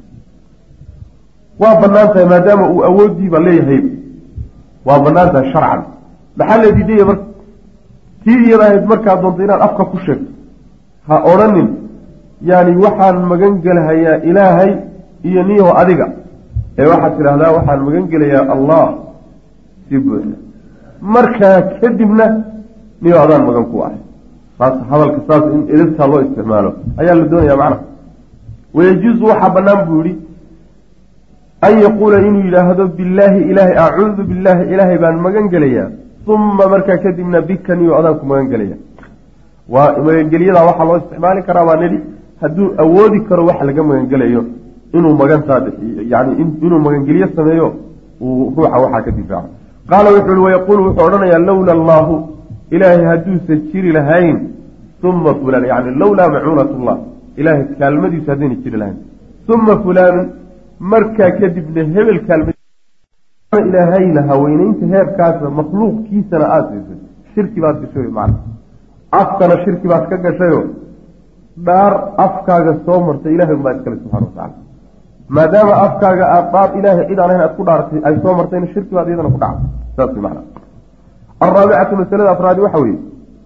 waa banaan tahay maadaama uu awooddiiba leeyahay waa banaan tahay sharcan maxaa la diidaya marka tii iyada ahayd markaad doonto inaad afka ku sheegto ha odhanin yani waxaan magan gelahayaa ilaahay iyo niyaho adiga ee waxaad tidhaahdaa waxaan magan gelayaa allah si buuxda markaa kadibna niyo adaan magan ku ahay saas hadalka saas in edabtaa loo isticmaalo ayaa la doonayaa macnaha wayajuusu waxaa banaan buu yihi an yaquula inuu yidhaahdo billaahi ilaahay acuudu billaahi ilaahay baan magan gelayaa uma markaa kadibna bika niyo adaan ku magan gelaya waa magangelyadaa waxaa loo isticmaali karaa baa nidhi hadduu awoodi karo waxa laga magangelayo inuu magantaa yani inuu magangelyo sameeyo uu ruuxa waxaa ka difaaco qaala wuxuu i wayaquulu wuxuu odhanayaa lowla allahu ilaahay hadduusan jiri lahayn uma fulaan yani lowlaa macuunatullah ilaahay kaalmadiisu haddayna jiri lahayn uma fulaanun markaa kadibna hebel kaalmadiis ilaahayna haweyneynta heerkaasa makhluuqkiisana aada siisay shirki baad gashay macna afkana shirki baad ka gashayo dhaar afkaaga soo martay ilahay unbaa iskale subxana watacala maadaama afkaaga aad dhaar ilaahay cid aan ahayn aad ku dhaartay ay soo martayna shirki baad iyadana ku dhacday saas macna alraabicatu masalada afraadi waxa weeye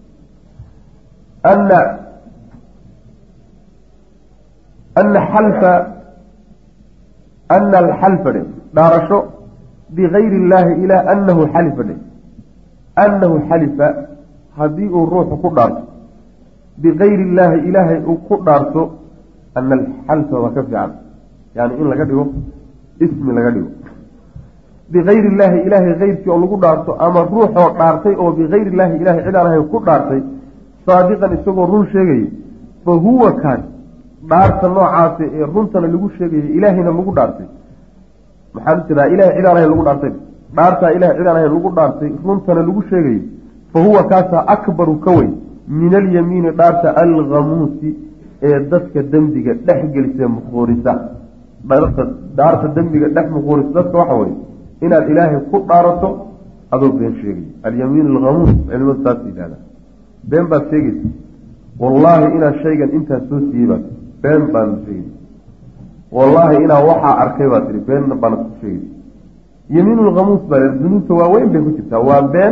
ana alxalfa dhe dhaarasho bigayri illaahi ilaa anahu xalifa dhe anahu xalifa haddii uu ruuxu ku dhaarto bigayri illaahi ilaahay uu ku dhaarto ana alxalfa waa ka fiican yani in laga dhigo ismi laga dhigo bigayri illaahi ilaahay keyrkii oo lagu dhaarto ama ruuxoo dhaartay oo bigayri illaahi ilahay cid aan ahayn ku dhaartay saadiqan isagoo run sheegaya fa huwa kaan dhaarta noocaasi ee runtana lagu sheegayay ilaahayna lagu dhaartay maxaan tiraa ilahay cid aan ahayn lagu dhaartay dhaartaa ilahay cid aan ahayn lagu dhaartay runtana lagu sheegayay fa huwa kaasaa akbaru ka weyn min alyamiini dhaarta alghamuusi ee dadka dembiga dhex gelisee muquurisa dhaarta dembiga dhex muquurisa dadka waxa weye inaad ilaahay ku dhaarato adoo been sheegay alyamiin alghamuus culimadu saas yidhahda been baad sheegaysa wallaahi inaa shaygan intaa soo siiyey baad been baan sheegay wallaahi inaa waxaa arkay baad tihi been baanad ku sheegay yamiin lghamuus baa dunuubta waaweyn bay ku jirtaa waa been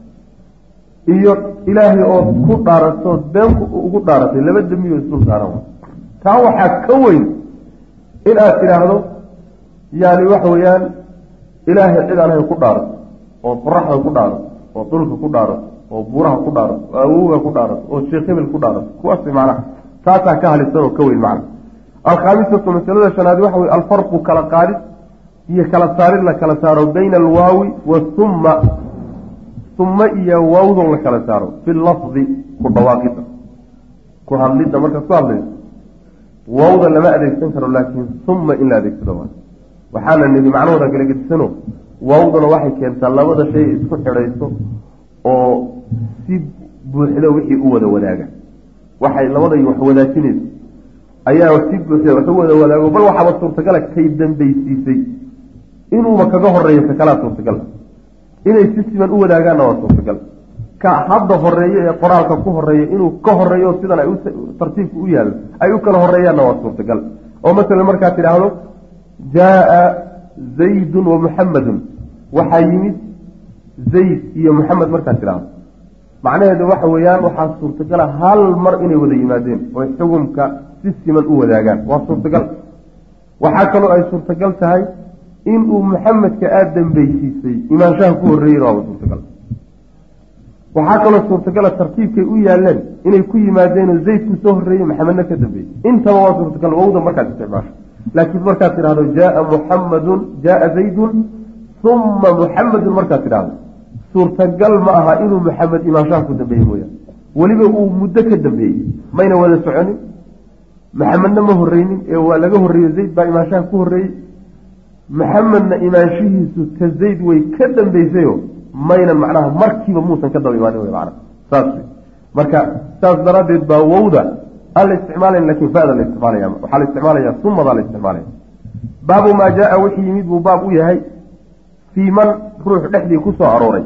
iyo ilaahay ood ku dhaaratood been ugu dhaaratay laba dembiyo isdul saaran taa waxaa ka weyn in aad tidhaahdo yani waxa weeyaan ilaahay cid aan ahayn ku dhaarato oo qoraxda ku dhaarato oo dhulka ku dhaarato oo buuraha ku dhaarato oo awowga ku dhaarato oo sheekh hebel ku dhaarato kuwaas macnaha taasaa ka halisan oo ka weyn macna alkhaamisatu masalada shanaad waxa weye alfarqu kala qaadid iyo kala saarid la kala saaro bayna alwaawi wasumma summa iyo waawdon la kala saaro fi lafdi ku dhawaaqida ku hadlidda markaad ku hadlayso waawda lama adeegsan karo laakiin summa in la adeegsado waa waxaana nidi macnahooda kala gedisano waawduna waxay keentaa labada shay isku xidhayso oo si buuxda wixii u wada wadaaga waxay labaday wax wadaajinayso ayaa si buuxda wax u wada wadaago bal waxaaba suurtagala kay dambaysiisay inuuba kaga horeeyo ka kalaa suurtagal inay si siman u wadaagaanna waa suurtagal ka hadda horeeyo ee qoraalka ku horeeya inuu ka horeeyo sidan ay tartiibka u yaallo ay u kala horeeyaanna waa suurtagal oo masalan markaad tidhaahdo jaa zaydun wa muxamadun waxaa yimid zayd iyo muxamed markaad tidhaahdo macnaheedu waxa weeyaan waxaa suurtagala hal mar inay wada yimaadeen oy xukumka si siman u wadaagaan waa suurtagal waxaa kaloo ay suurtagal tahay inuu muxamedka aada dambaysiisay imaanshaha ku horreeyena waaba suurtagal waxaa kaloo suurtagala tartiibkay u yaaleen inay ku yimaadeenoo zaydku soo horreeyey maxamedna ka dambeeyey intaba waa suurtagal wawda markaad isticmaasho laakiin markaad tidhahdo jaaa muxamadun jaaa zaydun uma muxamedun markaad tidhahdo suurtagal ma aha inuu muxamed imaanshaha ku dambeeyey mooyaan weliba uu muddo ka dambeeyey mayna wada soconin maxamedna ma horreynin ee waa laga horreeyo zayd baa imaanshaha ku horreeyey maxamedna imaanshihiisu ka zayd way ka dambaysayo maynan macnaha markiiba muusan ka daba imaanin wy macna saas wey marka saas daraaddeed baa wowda aan la isticmaalayn lakin fada la isticmaalaya waxaa la isticmaalaya sumadaa la isticmaalaya baabu maa jaa wixii yimid buu baab u yahay fii man ruux dhexdii ku soo arooray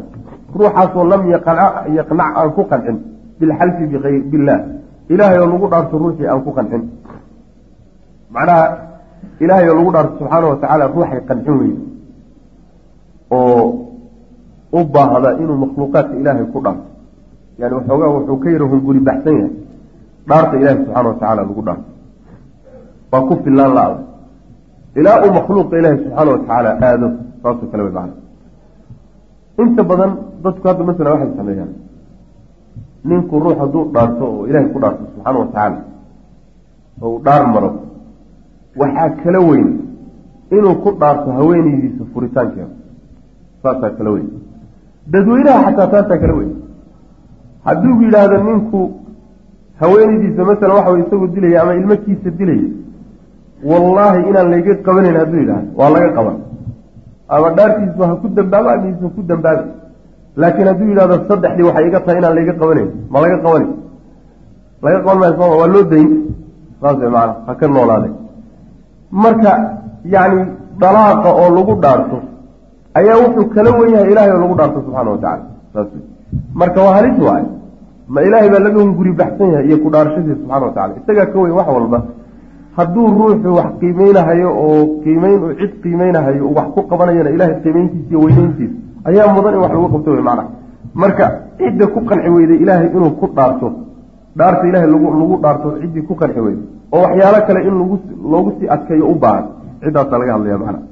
ruuxaasoo lam yaqnac aan ku qancin bilxalfi billaah ilaahay oo lagu dhaarto ruuxii aan ku qancin macnaha ilaahay oo lagu dhaarto subxaana wa tacaala ruuxay qancin weyne oo u baahda inuu makhluuqaadka ilaahay ku dhaarto yani waxoogaa wuxuu ka yara hunguri baxsan yahay dhaarta ilaahay subxaana wa tacaala lagu dhaarto waa ku fillaan la-da ilaa uu makhluuqa ilaahay subxaana wa tacaala aado saasoo kale way macna inta badan dadku hadda masalan waxay sameeyaan ninku ruux hadduu dhaarto oo ilaahay ku dhaarto subxaana wa tacaala oo uu dhaar maro waxaa kala weyn inuu ku dhaarto haweenaydiisa furitaankeeda saasaa kala weyn dadweynaha xataa saasaa kala weyn hadduu yidhaahdo ninku haweenaydiisa masalan waxa way isagu dilaya ama ilmakiisa dilaya wallaahi inaan layga qabanayn hadduu yidhahdo waa laga qaban ama dhaartiisu ha ku dambaabo amiisa ku dambaabi laakiin hadduu yidhahdo saddexdii waxay iga tahay inaan layga qabanayn ma laga qabani laga qaban maayo sooma waa loo dayn saas way macana ha ka noolaaday marka yacni dalaaqa oo lagu dhaarto ayaa wuxuu kala wen yahay ilaahay oo lagu dhaarto subxaana wa tacala saas wey marka waa halis waayo ma ilaahay baa laga hunguri baxsan yahay iyo ku dhaarashadiisa subxana wa tacala isagaa ka weyn wax walba hadduu ruuxu wax qiimeynahayo oo qiimeyn cid qiimeynahayo wax ku qabanayana ilaahay qiimeyntiisa iyo weyneyntiisa ayaa mudan in wax lagu qabto wey macnaha marka cidda ku qanci weyday ilaahay inuu ku dhaarto dhaarta ilaahay lagu dhaarto ciddii ku qanci weyday oo waxyaalo kale in loogu sii adkeeyo u baahan ciddaasaa laga hadlaya macnaha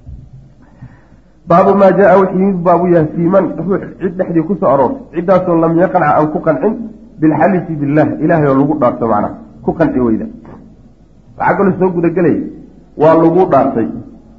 baabu maa jaa wixii yimid baabu yahay fii man ruux cid dhexdii kusoo aroortay ciddaasoo lam yaqnaca aan ku qancin bilxalifi billaah ilaahay oo lagu dhaarto macnaha ku qanci weyda waxaa kaloo soo gudagelaya waa lagu dhaartay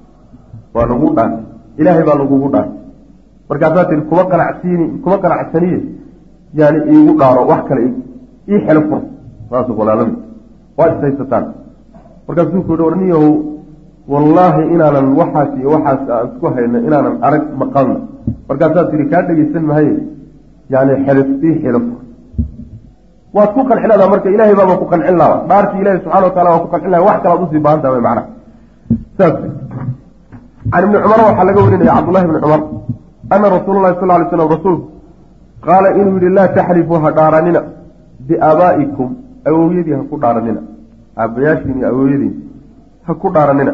ilaahay baa lagugu dhaartay markaasaa tii kuma qanacsaniye yani iigu dhaaro wax kale ii xelo fur saas walaalami waa ishaysataan markaasuu ku yihi warniyahow wallaahi inaanan waxaas iyo waxaas aan isku hayno inaanan arag maqalna markaasaa tihi kaa dhegeysan mahaye yani ii xelo fur waad ku qancin ladaa marka ilaahay baaba ku qancin laha dhaartii ilahi subxana wa tacala waa ku qancin laha wax kalaad usii baahan taha macnaha saas can ibni cumar waxaa laga warinaya cabdullahi ibni cumar ana rasuula llahi sal ly slam rasuulku qaala inuu yihi laa taxlifuu ha dhaaranina biaabaa'ikum awowyadii ha ku dhaaranina aabayaashiin iyo awowyadiin ha ku dhaaranina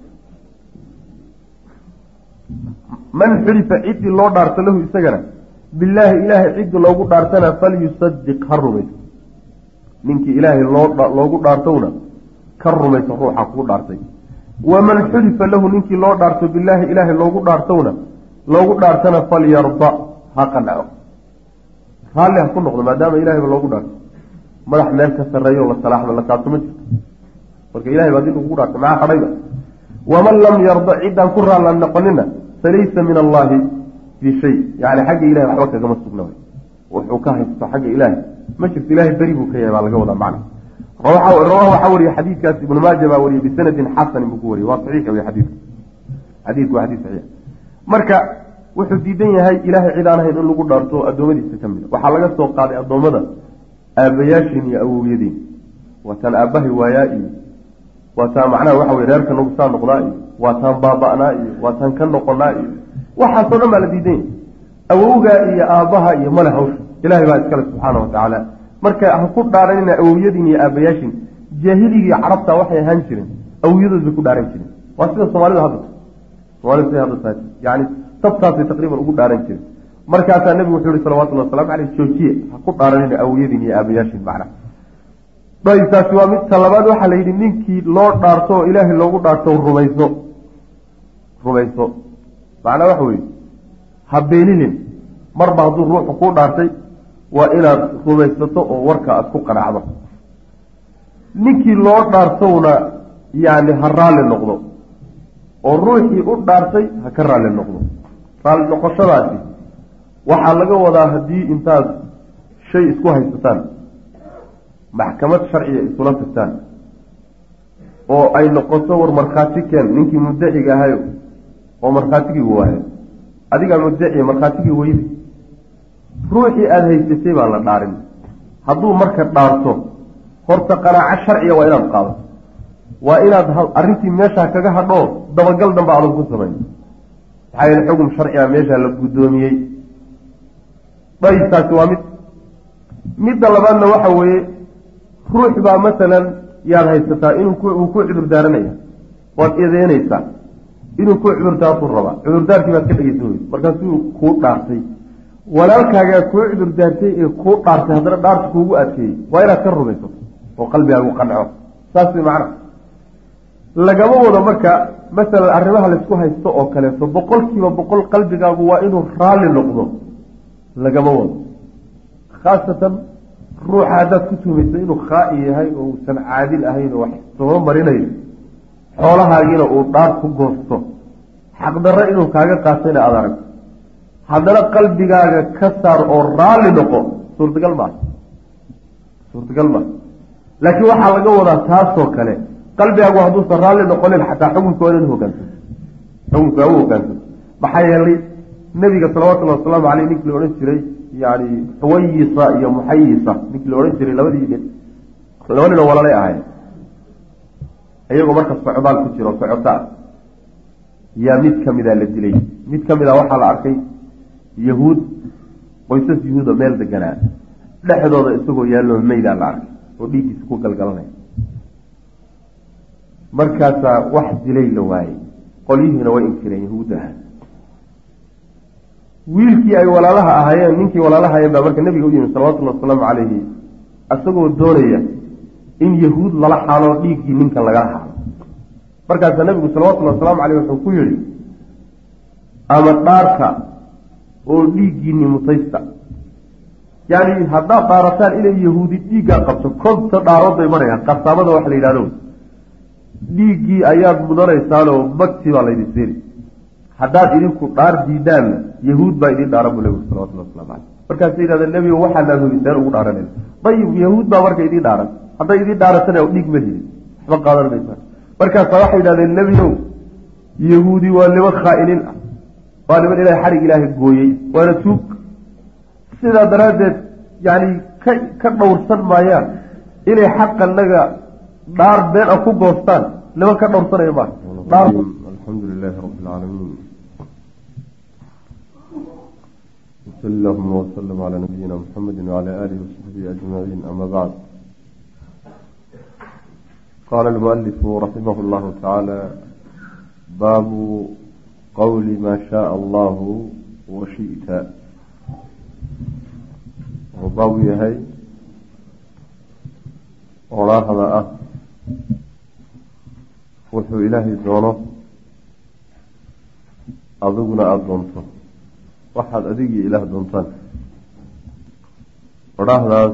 man xulifa ciddii loo dhaarto lahu isagana bilaahi ilaahay ciddii loogu dhaartana falyusadiq ha rumayso ninkii ilaahay loogu dhaartowna ka rumayso ruuxa kugu dhaartay waman xulifa lahu ninkii loo dhaarto bilaahi ilaahay loogu dhaartowna loogu dhaartana falyarda ha qanaco raalli ha ku noqdo maadaama ilahayba loogu dhaarto madax meel ka sarreeyo la salaaxdo la kaabto ma jirto marka ilahay baa dib ugu dhaartay maxaa hadhayba waman lam yarda ciddaan ku raallan noqonina falaysa min allahi fi shay yani xagga ilahay waxba kagama sugna wuxuu ka haysto xagga ilaahay ma jirto ilahay beri buu ka yahay baa laga wadaa macna rawahu waxaa wariye xadiidkaas ibnu maaja baa wariyey bisanadin xasanin buu ku wariyey waa saxiix wey xadiidku waa xadiid saxiix marka wuxuu diidan yahay ilaahay cid aan ahayn in lagu dhaarto addoommadiisa ka mida waxaa laga soo qaaday addoommada aabayaashiin iyo awowyadiin waa taan aabbahay waayaa iyo waa taan macnaha waxa weye reerka nagu saa noqdaa iyo waa taan baaba'naa iyo waa taan ka noqonaa iyo waxaasoo dhan baa la diidan yahay awowgaa iyo aabbaha iyo male hawsha ilaahay baa iskale subxaana wa tacaala marka ha ku dhaaranina awowyadiin iyo aabayaashiin jaahiligii carabta waxay ahaan jireen awowyadood bay ku dhaaran jireen waa sida soomaalida hadda yani sabtaasay taqriiban ugu dhaaran jireen markaasaa nebigu wuxuu yihi salawatullahi waslamu aleyh joojiye ha ku dhaaranina awowyadiin iyo aabayaashiin macna ayb taasi waa midta labaad waxaa la yidhi ninkii loo dhaarto oo ilaahay loogu dhaarto rumayso macnaa waxa weye ha beeninin marba hadduu ruuxu kuu dhaartay waa inaad rumaysato oo warka aada ku qanacdo ninkii loo dhaartowna yani ha raalli noqdo oo ruuxii u dhaartay ha ka raalli noqdo raalli noqoshadaasi waxaa laga wadaa haddii intaad shay isku haysataan maxkamad sharciga isula tagtaan oo ay noqoto war markhaati keen ninkii muddaciga ahayo oo markhaatigii waayo adigaa muddaciya markhaatigii weyde ruuxii aada haysatay baa la dhaarin hadduu marka dhaarto horta qanaaco sharciga waa inaad qaado waa inaad arrintii meeshaa kaga hadhoo dabagal danba adag ku samayn maxaa yeele xugum sharciga meeshaa la guddoomiyey taasi waa midda labaadna waxa weeye ruux baa masalan yaad haysataa uu ku cudur daaranaya waad eedeynaysaa inuu ku cudurdaartuu rabaa cudurdaarkii baad ka dhegeysan weysa markaasuu kuu dhaartay walaalkaagaa kuu cudurdaartay ee kuu dhaartay haddana dhaarta kuugu adkeeyey waa inaad ka rumayso oo qalbigaagu qanco saas way macna lagama wado marka masalan arrimaha laysku haysto oo kaleeto 100% qalbigaagu waa inuu raalli noqdo lagama wado khaasatan ruuxa haddaad ku tumayso inuu khaa'i yahay oo uusan caadil ahayn oo wax soo marinayo xoolahaagiina uu dhaar ku goosto xaqdarro inuu kaaga qaatayna aad aragto haddana qalbigaaga ka saar oo raalli noqo suurtagal maaha laakiin waxaa laga wadaa taasoo kale qalbigaagu hadduusan raalli noqonin xataa xukunka waa inuu hogaansanto maxaa yeelay nebiga salawatullahi wasalaamu caleyh ninkii la odhan jiray yani xuwayisa iyo muxayisa ninkii la odhan jiray laba nin oo walalay ahayn iyagoo marka socdaal ku jiro socota yaa mid ka mida la dilay mid ka mida waxaa la arkay yahuud qoysas yahuuda meel deganaa dhexdooda isagoo yaallo meydaa la arkay oo dhiiggiisa ku galgalanaya markaasaa wax dilay la waayey qolyihiina way inkireen yahuudda wiilkii ay walaalaha ahaayeen ninkii walaalaha ahaayeen baa marka nabiga u yimid salawatullahi wasalaamu calayhi isagoo doonaya in yahuud lala xaalo dhiiggii ninkan lagala xaalo markaasaa nabigu salawatullahi wasalaamu caleyh wuxuu ku yihi ama dhaarka oo dhiiggiini mutaysta yacni haddaad dhaarataan inay yahuudi dhiiggaa qabto konta dhaarood bay marayaan qasaamada wax la yidhahdo dhiiggii ayaad mudanaysaanoo magti baa laydin seeni haddaad idinku dhaar diidaanna yahuud baa idin dhaaran buu nabigu salawatullahi waslamu caleyh markaasay yidhahdeen nebigo waxaanaan hubiseen ugu dhaaranayna dayib yahuud baa marka idin dhaaran hadday idin dhaaratana dhiig ma helin waxba qaadan maysaa markaasaa waxay yidhahdeen nebigow yahuudi waa niman khaa'iniin ah waa niman ilaahay xarig ilaahay gooyey waana tuug sidaa daraaddeed yani ka dhowrsan maayaan inay xaqanaga dhaar been ah ku goostaan niman ka dhowrsanaya maa alxamdu lilahi rabbi alcaalamiin wsali allahuma wasalam calaa nabiyina muxamedi wacala aalihi wasaxbihi ajmaciin ama bacd qaala almualifu raximah llahu tacaala baabu qowli maa shaaa allahu washita wuxuu baabu yahay odhaahda ah wuxuu ilaahay doono adiguna aada doonto waxaad adigii ilaah doontaan odhaahdaas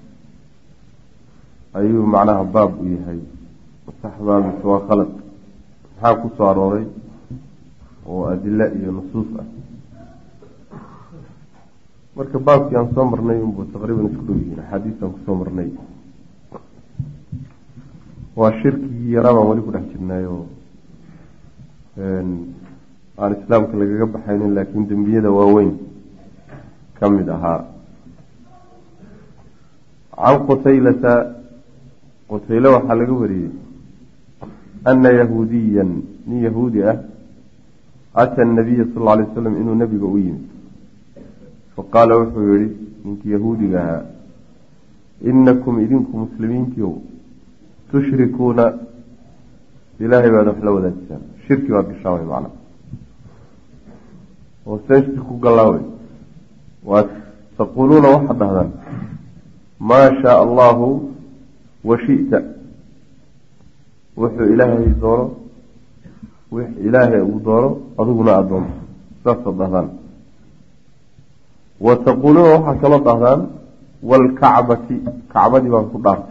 ayuu macnaha baab u yahay saxbaa mise waa khalad maxaa ku soo arooray oo adilo iyo nusuus ah marka baabkii aan soo marnay unbuu taqriiban isku dhow yihiin axaadiistaan kusoo marnay waa shirkigii yaraa baan weli ku dhex jirnay oo aan islaamka lagaga baxaynin laakiin dembiyada waaweyn ka mid ahaa can qutaylata qutaylo waxaa laga wariyey ana yahuudiyan nin yahuudi ah ata nabiya sal lla alay wasalam inuu nebiga u yimid faqaala wuxuu yihi ninkii yahuudiga ahaa inakum idinku muslimiintiiow tushrikuuna ilaahay baad wax la wadaajisaan shirki baad gashaan way macna oo seen shirki ku gallaawey waad taquuluuna waxaad dhahdaan maa shaaa allahu wa shi'ta wuxuu ilaahay doono wix ilaahay uu doono adiguna aada doonto saasaad dhahdaan wa taquuluuna waxaad kaloo dhahdaan waalkacbati kacbadii baan ku dhaartay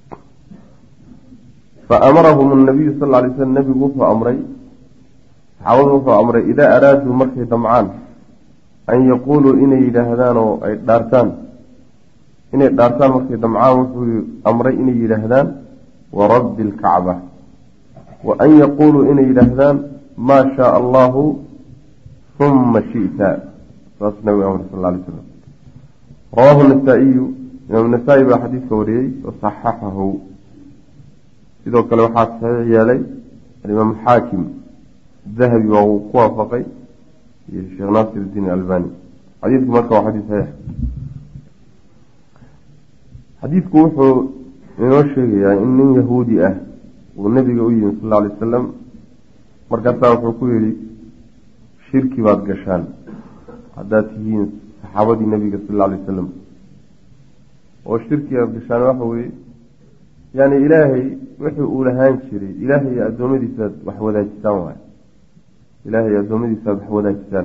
faamarahum nabiyu sal lla lay slam nebigu wuxuu amray saxaabadu wuxuu amray idaa araaduu markay damcaan an yaquuluu inay yidhaahdaan oo ay dhaartaan markay damcaan wuxuu amray inay yidhaahdaan warabbi alkacba wa an yaquuluu inay yidhaahdaan maa shaaa allahu huma shi'ta saas nabigu amray sal lla lay slam rawaahu nasaa-iyu imaam nasaa-i baa xadiidka wariyey wasaxaxahu sidoo kale waxaa saxiix yeelay alimaam xaakim dahabi waa uu ku waafaqay iyo sheekh naasir iddiin albani xadiidku marka waa xadiis saxiix. xadiidku wuxuu inoo sheegayaa in nin yahuudi ah uu nabiga u yimi sal alla alay wasalam, markaasaa wuxuu ku yidhi shirki baad gashaan haddaad tihiin saxaabadii nabiga sal alla alay wasalam. oo shirki aad gashaan waxa weeye yani ilaahay wixii uu lahaan jiray, ilaahay addoommadiisaad wax wadaajisaan waay, ilaahay addoommadiisaad wax wadaajisaan.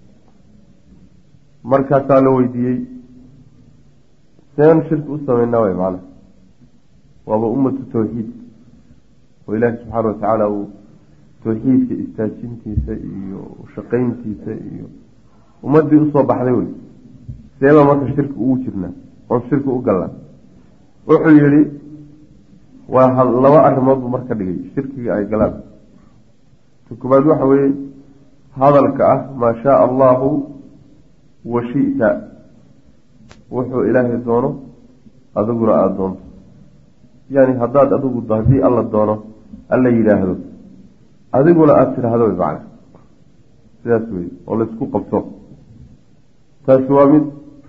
markaasaa la weydiiyey seen shirki u sameynaa way macana, waaba ummatu tawxiid oo ilaahi subxaana watacaala uu tawxiidka istaajintiisa iyo shaqayntiisa iyo ummadii usoo baxday wey, seeba marka shirki ugu jirnaa oon shirki u galnaa. wuxuu yihi waa laba arrimood buu marka dhigay shirkiga ay galaan. ta koobaad waxa weeye hadalka ah maa shaaa allahu wa shita, wuxuu ilaahay doono adiguna aada doonto, yani haddaad adigu haddii alla doono alla yidhaahdo adiguna aada tidhaahdo way macna, sidaas wey oo laysku qabto. taasi waa mid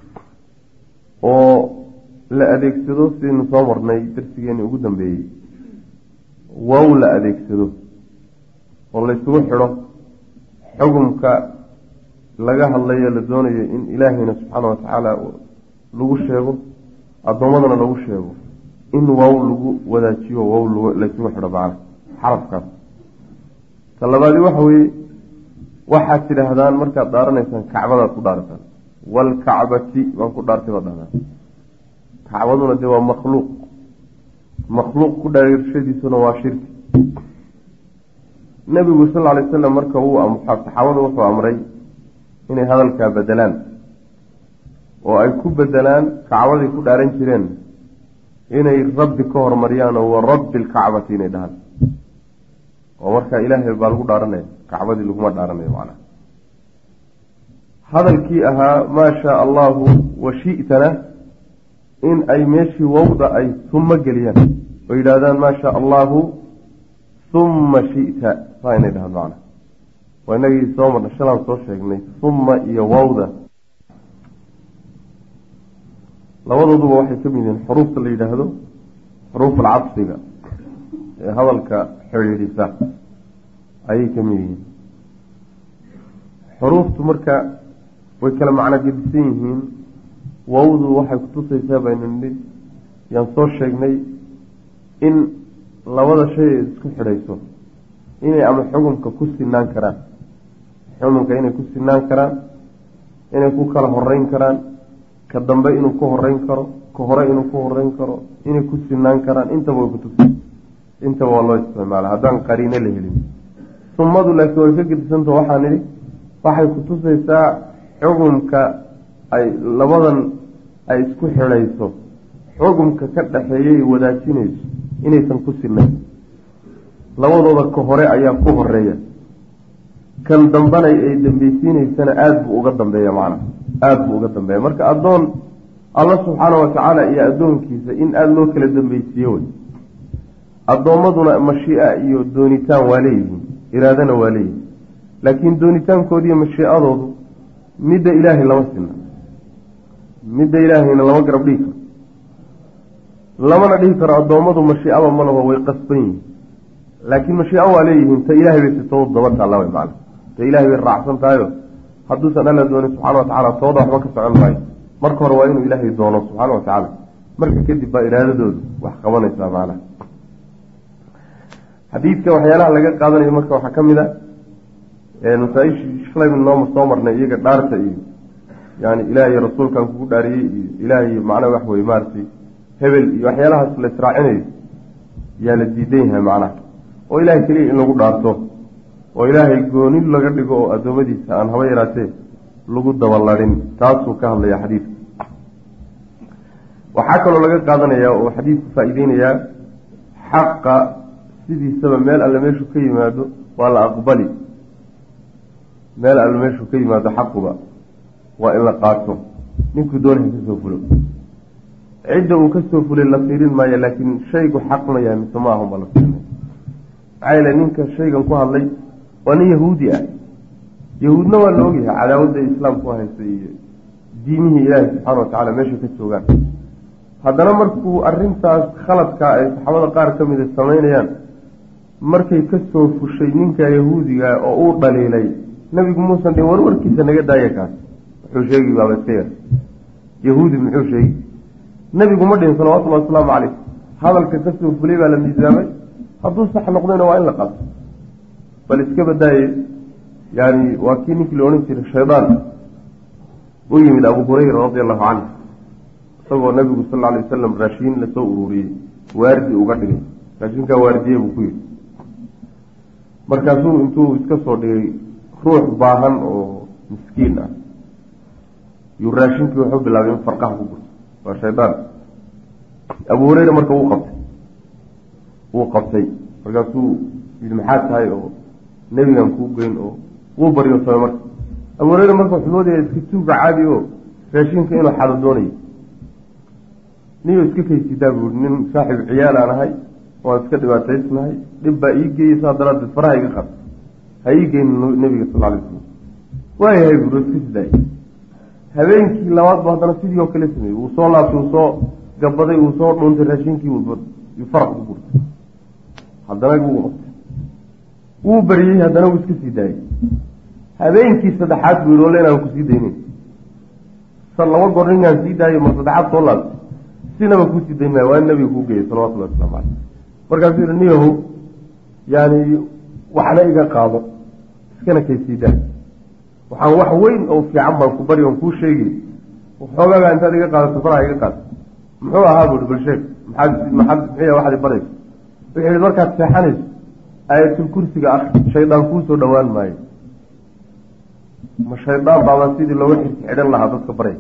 oo la adeegsado sidaynu soo marnay darsigeeni ugu dambeeyey, wow la adeegsado oo laysugu xidho xugumka laga hadlayo la doonayo in ilaahayna subxaana watacaala lagu sheego, addoommadana lagu sheego, in wow lagu wadaajiyo wow laysugu xidho macna xarafkaas. ta labaadi waxa weeye waxaad tidhaahdaan markaad dhaaranaysaan kacbadaad ku dhaarataan, walkacbati baan ku dhaartay baad dhahdaan. kacbaduna dee waa makhluuq ku dhaarashadiisuna waa shirki. nebigu sal lla alay wasalam marka saxaabadu wuxuu amray inay hadalkaa bedelaan oo ay ku bedelaan kacbaday ku dhaaran jireen inay rabbi ka hormariyaan oo wa rabbi lkacbati inay dhahaan, oo markaa ilaahay baa lagu dhaaranaya, kacbadii laguma dhaaranayo macnaha. hadalkii ahaa maa shaaa allahu wa shi'tana in ay meeshii wowda ay humma geliyaan oo yidhaahdaan maa shaaa allahu humma shita, saa inay dhahaan macna. waa inagii soo marna shalaan soo sheegnay humma iyo wowda labadooduba waxay ka mid yihiin xuruufta la yidhaahdo xuruuf alcadfiga ee hadalka xidhiidhisa ayay ka mid yihiin. xuruuftu marka way kala macno gedisan yihiin. wowdu waxay kutusaysaa baynu nidhi yaan soo sheegnay in labada shay ay isku xidhayso inay ama xukunka ku sinaan karaan, xukunka inay ku sinaan karaan, inay ku kala horeyn karaan, ka dambe inuu ku horeyn karo, ka hore inuu ku horeyn karo, inay ku sinaan karaan. intaba way kutusay, intaba waa loo isticmaala haddaan qariino la helin. summadu laakiin way ka gedisantaho waxaa nidhi waxay kutusaysaa xukunka ay labadan ay isku xidhayso, xukunka ka dhaxeeyay wadaajinayso inaysan ku sinayn. labadooda ka hore ayaa ku horeeya, kan dambana ay dambeysiinaysana aada buu uga dambeeya macna, aada buu uga dambeeya. marka addoon alla subxaana watacaala iyo addoonkiisa in aada loo kala dambeysiiyo wey. addoommaduna mashii'a iyo doonitaan waa leeyihiin, iraadana waa leeyihin, laakiin doonitaankoodiiyo mashiicadoodu midda ilaahay lama sina, midda ilaahayna lama garab dhihi karo, lamana dhihi karo addoommadu mashiicaba ma laho way qasban yihiin. laakiin mashiico waa leeyihiin, ta ilaahay bay sitoodu daba taalla way macna, ta ilaahay bay raacsan tahayo hadduusan alla doonin subxana watacaala tooda waxba ka socon maayo. marka hore waa inuu ilaahay doono subxaana watacaala, marka kadib baa iraadadoodu wax qabanaysaa macnaha. xadiidka waxyaalaha laga qaadanayo marka waxaa ka mid a masaaishii shalayba nooma soo marnay iyaga dhaarta iyo yani ilaahay rasuulkan kugu dhaariyey iyo ilaahay macnaha wax weye maaragtay hebel iyo waxyaalahaas la israacinayo yaa la diidan yahay macnaha, oo ilaahay keliya in lagu dhaarto oo ilaahay gooni laga dhigo oo addoommadiisa aan haba yaraatee lagu dabaladhin, taasuu ka hadlaya xadiidka. waxaa kaloo laga qaadanayaa oo xadiidku faa-ideynayaa xaqa sidiisaba meel alle meeshuu ka yimaado waa la aqbali, meel alle meeshuu ka yimaado xaquba waa in la qaato, ninkuu doonaya kasoo fulo. cidda uu kasoo fulay la fiirin maayo, laakiin shaygu xaq ma yahay mise ma ahunba la fiirinay. maxaa yeele ninka shaygan ku hadlay waa nin yahuudi ah, yahuudna waa la ogyahay cadaawadda islaamku haysa iyo diimihii ilaahi subxaana watacaala meeshay ka joogaan. haddana markuu arrintaas khaladkaa ay saxaabada qaar ka mida samaynayaan markay ka soo fushay ninka yahuudiga oo uu dhaliilay nebigu muusan dhin warwarkiisa naga daaya kaas wuxuu sheegi baaba iska yar yahuudi muxuu sheegi nebigu ma dhihin salawatullahi wasalaamu caleyh hadalka ka soo fulay baa la miisaamay hadduu sax noqdayna waa in la qabto bal iska badaaye yani waa kii ninkii la odhan jiray shaydaan u yimid abu hurayra radi allahu canhu isagoo nabigu sal lla alay wasalam raashiin lasoo ururiyey waardi uga dhigay raashinkaa waardiye buu ku yidhi markaasuu intuu iska soo dhigay ruux baahan oo miskiin ah yuu raashinkii wuxuu bilaabay in farqaha ku gurto waa shaydaan abu hurayra marka wuu qabtay markaasuu yidhi maxaa tahay oo nebigan kuu geyn oo wuu baryosamay marka abu hurayra marka wuxuu moodaya iska tuuga caadi oo raashinka inuu xado doonayo niyo iska kaysidaa buui nin saaxiib ciyaal aan ahay waan iska dhibaataysnahay dhib baa ii geeyey saa daraaddeed faraha iga qad ha ii geyn nebiga sal alay slam waayahay buui iska sidaay habeenkii labaad bu haddana sidii oo kale sameeyey wuu soo laabtay wuu soo gabaday wuu soo dhuuntay raashinkii yuu faraq ku gurtay haddana wuu baryey haddana wuu iska sii daayey habeenkii saddexaad buu yihi ole inaan kusii daynin sa laba goor ninkaan sii daayo mar saddexaad soo laabtay sinaba kuusii dayn maayo waa in nabiga kuu geeyay salawatullahi waslamu caleyh markaasuu yihi niyahow yani waxna iga qaado iskana kaysii daa waxaan wax weyn oo fiican baan ku bari oon kuu sheegi waxoogaaga intaad iga qaadato faraha iga qaad muxuu ahaa buuhi bal sheeg maxay waxaad barayso wuxuu yihi markaad seexanayso aayatul kursiga akri shaydaan kuusoo dhowaan maayo ma shaydaan baabaa sidii looga xidhan lahaa dadka baraya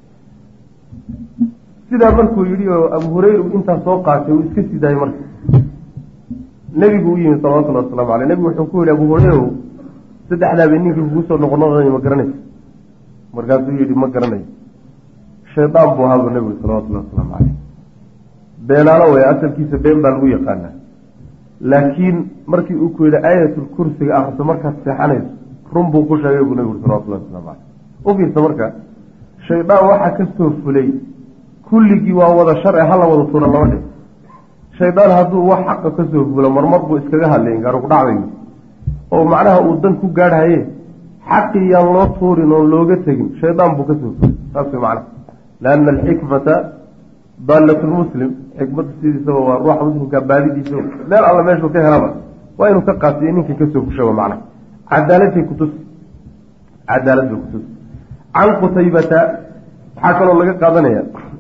sidaa markuu yidhi oo abu hurayra intaa soo qaatay uu iska sii daayay marka nebigu u yimi salawatullahi waslamu caleyh nebigu wuxuu ku yidhi abu hurayra saddexdaabay ninkii kugu soo noqonoqday ma garanaysa markaasuu yidhi ma garanayo shaydaan buu ahaabuu nebigu salawatullahi wasalaamu caleyh beenaalo way asalkiisa been baa lagu yaqaanaa laakiin markii uu ku yidhi aayatul kursiga akhriso markaad seexanayso run buu ku sheegay buu nebigu salawatullahi waslamu caleyh u fiirsa marka shaydaan waxaa ka soo fulay kulligii waa wada sharci hala wada tuura laba dhig shaydaan hadduu wax xaqa ka soo fulo marmar buu iskaga hadlayn gaaro ku dhacday oo macnaha uu dan ku gaadhaye xaqii yaan loo tuurin oon looga tegin shaydaan buu ka soo fulay saas way macnaha lianna alxikmata daalatulmuslim xikmadda sidiisaba waa ruuxa muslimka baadidiisa meel alla meeshuu ka helaba waa inuu ka qaasiyo ninkii kasoo fusha macnaha cadaalad bay kutusi can qutaybata waxaa kaloo laga qaadanaya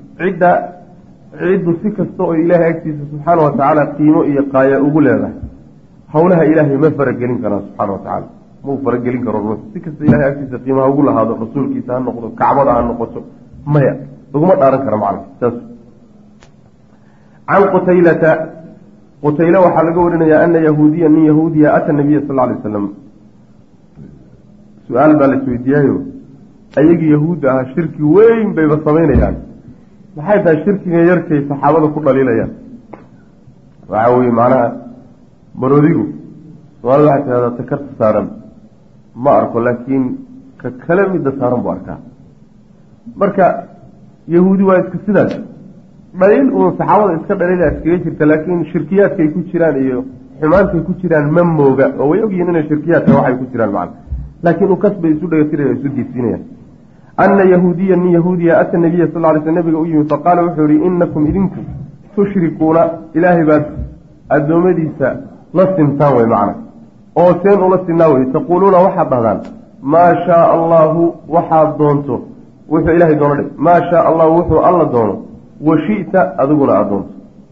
ciddu si kasta oo ilaahay agtiisa subxaana wa tacaala qiimo iyo qaaya ugu leedahay howlaha ilaahay ma faragelin karaa subxaana wa tacaala mau faragelin karo ruux si kasta ilahay agtiisa qiimaha ugu lahaado rasuulkiisa ha noqdo kacbada ha noqoto maya laguma dhaaran kara macna saas can qutaylata qutayla waxaa laga warinayaa ana yahuudiya nin yahuudiya ata nabiya sal alay wasalam su-aal baa la isweydiiyaayo ayagii yahuudda ahaa shirki weyn bayba samaynayaan maxay tahay shirkiga yarkay saxaabada ku dhaliilayaan waxaa weye macnaha maroodigu soomaalida waxay tidhahdaa takarta saaran ma arko laakiin ka kale midda saaran buu arkaa marka yahuudi waa iska sidaas dhaliil uun saxaabada iska dhaliila iskaga jirta laakiin shirkiyaadkaay ku jiraan iyo xumaantay ku jiraan ma mooga oo way ogyihiin inay shirkiyaadka waxay ku jiraan macna laakiin u kasbay isu dhagatiraya isu geedsiinayaan ana yahuudiya nin yahuudiya ata nabiya sal ly sl nabiga u yimi faqaala wuxuu yihi inakum idinku tushrikuuna ilaahay baad addoommadiisa la sintaan wey macna oo seen ula sinaa wey taquuluuna waxaad dhahdaan maa shaaa allaahu waxaad doonto wuxuu ilaahay doono dhe maa shaaa allahu wuxuu alla doono wa shi'ta adiguna aad doonto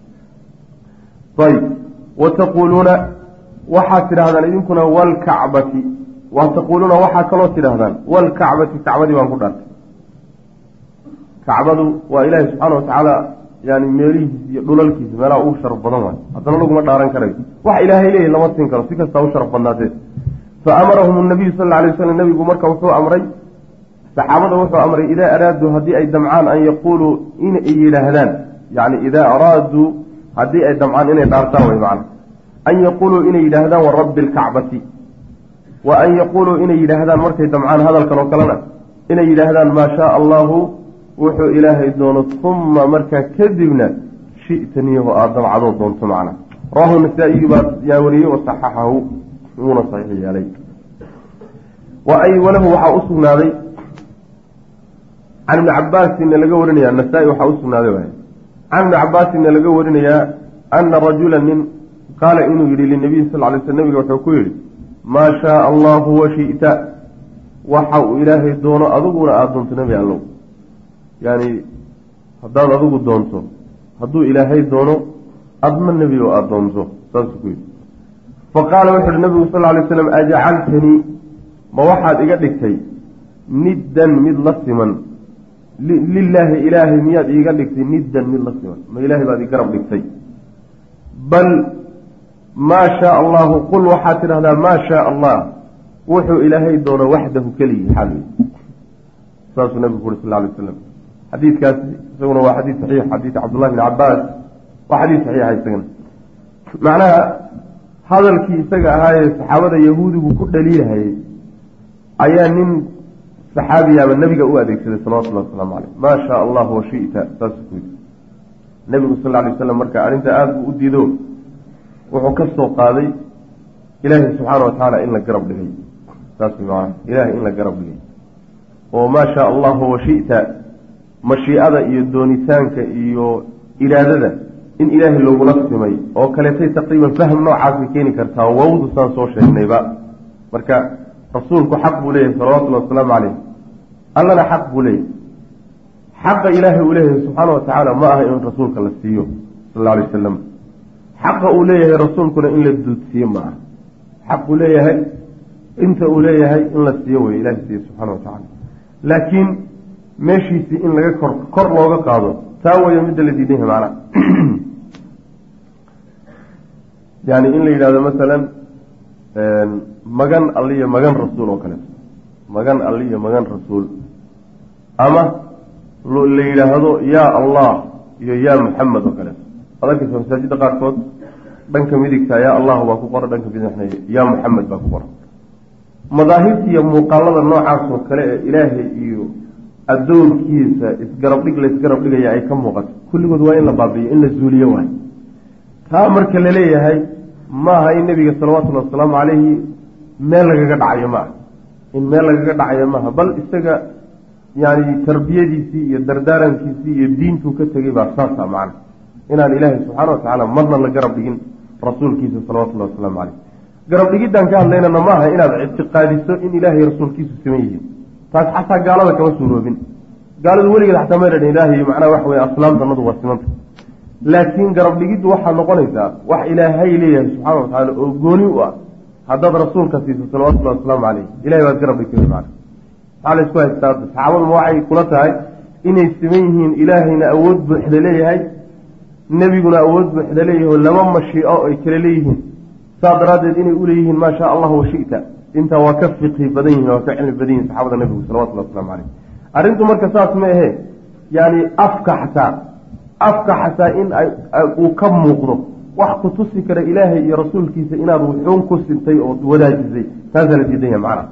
ayb wa taquuluuna waxaad tidhahdaan idinkuna waalkacbati wa taquuluuna waxaa kaloo tidhaahdaan waalkacbati kacbadii baan ku dhaartay kacbadu waa ilaahay subxaana watacaala yani meelihiisa iyo dhulalkiisa meelaha ugu sharaf badan waay haddana laguma dhaaran karayo wax ilaahay leeyahy lama siin karo si kastaa u sharaf badnaatee fa amarahum nabiyu sal alla alay wasalam nebigu marka wuxuu amray saxaabada wuxuu amray idaa araaduu haddii ay damcaan an yaquuluu inay yidhaahdaan yani idaa araaduu haddii ay damcaan inay dhaartaan way macna an yaquuluu inay yidhaahdaan warabbi alkacbati wa an yaquuluu inay yidhaahdaan markay damcaan hadalkan oo kalena inay yidhaahdaan maa shaaa allahu wuxuu ilaahay doono uma markaa kadibna shi'taniyaho aada dabcadoo doonto macna rawahu nasaa-iyu baa yaa wariyey wasaxaxahu wuuna saxiix yeelay walahu waxaa u sugnaaday can ibni cabaasinna laga warinaya nasaa-i waxaa u sugnaaday waay can ibni cabaasinna laga warinayaa ana rajula nin qaala inuu yidhi linabiyi sal lay sl nabiga wuxuu ku yidhi maa shaaa allahu washi'ta waxa uu ilaahay doono adiguna aada doonto nebi allow yani haddaad adigu doonto hadduu ilaahay doono adma nebi oo aada doonto saasuu ku yidhi faqaala wuxu uhi nabigu sal lay slam ajacaltanii ma waxaad iga dhigtay niddan mid la siman lilaahi ilaahay miyaad iiga dhigtay niddan mid la siman ma ilaahay baad i garab dhigtay bal maa shaaa allahu qul waxaad tidhahdaa maa shaaa allah wuxuu ilaahay doono waxdahu keligii xaal saasuu nabigu ku uri sal lay waslam xadiidkaasi isaguna waa xadiid saxiix xadiid cabdullahi bn cabaas waa xadiid saxiixa isagana macnaha hadalkii isaga ahaayee saxaabada yahuudigu ku dhaliilahayay ayaa nin saxaabiyaaba nebiga u adeegsaday salawatullahi wasalaamu caleyh maa shaa allahu washita saasuu ku yidhi nebigu sal lay waslam marka arrinta aada buu u diido wuxuu ka soo qaaday ilaahay subxaana watacaala in la garab dhigay saas maana ilaahay in la garab dhigay oo maa shaa allahu washita mashiicada iyo doonitaanka iyo iraadada in ilaahay loogula simay oo kaleetay taqriiban fahm noocaasay keeni kartaa wawdu saan soo sheegnayba marka rasuulku xaq buu leeyahay salawatullahi wasalaamu caleyh allana xaq buu leeyahay xaqa ilaahay uu leeyahay subxaana watacaala ma aha in rasuulka la siiyo sal alla alay wasalam xaqa uu leeyahay rasuulkuna in la duudsiiye ma aha xaq uu leeyahay inta uu leeyahay in la siiyo wey ilahay siiye subxaana watacaala laakiin meeshiisii in laga kor looga qaado taa waya midda la diidan yahay macnaha yani in la yidhahdo masalan magan alliyo magan rasuul oo kaleeto magan alliyo magan rasuul ama la yidhaahdo yaa allah iyo yaa maxamed oo kaleeto adarkaysa masaajidda qaarkood dhanka midigta yaa allahu baa ku qoran dhanka bidixna yaa maxamed baa ku qoran madaahibta iyo muuqaalada noocaas oo kale ee ilaahay iyo addoonkiisa isgarabdhig la isgarab dhigaya ay ka muuqato kulligood waa in la baabi'iyo in la zuuliyo waay taa marka la leeyahay maaha in nebiga salawatullahi wasalaamu caleyhi meel lagaga dhacayo maaha in meel lagaga dhacayo maaha bal isaga yani tarbiyadiisii iyo dardaarankiisii iyo diintuu ka tegay baa saasa macna inaan ilaahay subxaana watacaala marna la garab dhigin rasuulkiisa salawatullahi wasalaamu caleyh garab dhigiddaan ka hadlaynana maaha inaad ictiqaadiso in ilaahay rasuulkiisu siman yihiin taas xataa gaalada kama suuroobin gaaladu weligeed xataa ma idhan ilaahay macnaha waxa weye aslaamtanadu waa simanta laakiin garab dhigiddu waxaa noqonaysaa wax ilaahay leeyahay subxaana watacaala oo gooni u ah haddaad rasuulka siiso salawatullahi wasalaamu caleyh ilahay baad garab dhigtay macna maxaa la isku haystaa saxaabadu ma waxay kula tahay inay siman yihiin ilaahayna awood buuxda leeyahay nebiguna awood buuxda leeyahay laba mashiico ay kala leeyihiin saa daraaddeed inay uleeyihiin maa shaa allahu washita intaa waa ka fiqhi badan yihin waa ka cilmi badan yihin saxaabada nebigu salawatullahi waslamu caleyh arrintu marka saas ma ahe yani afka xataa in uu ka muuqdo wax ku tusi kara ilaahay iyo rasuulkiisa inaad wuxuun ku sintay oo wadaajisay taasaa la diidan yahay macna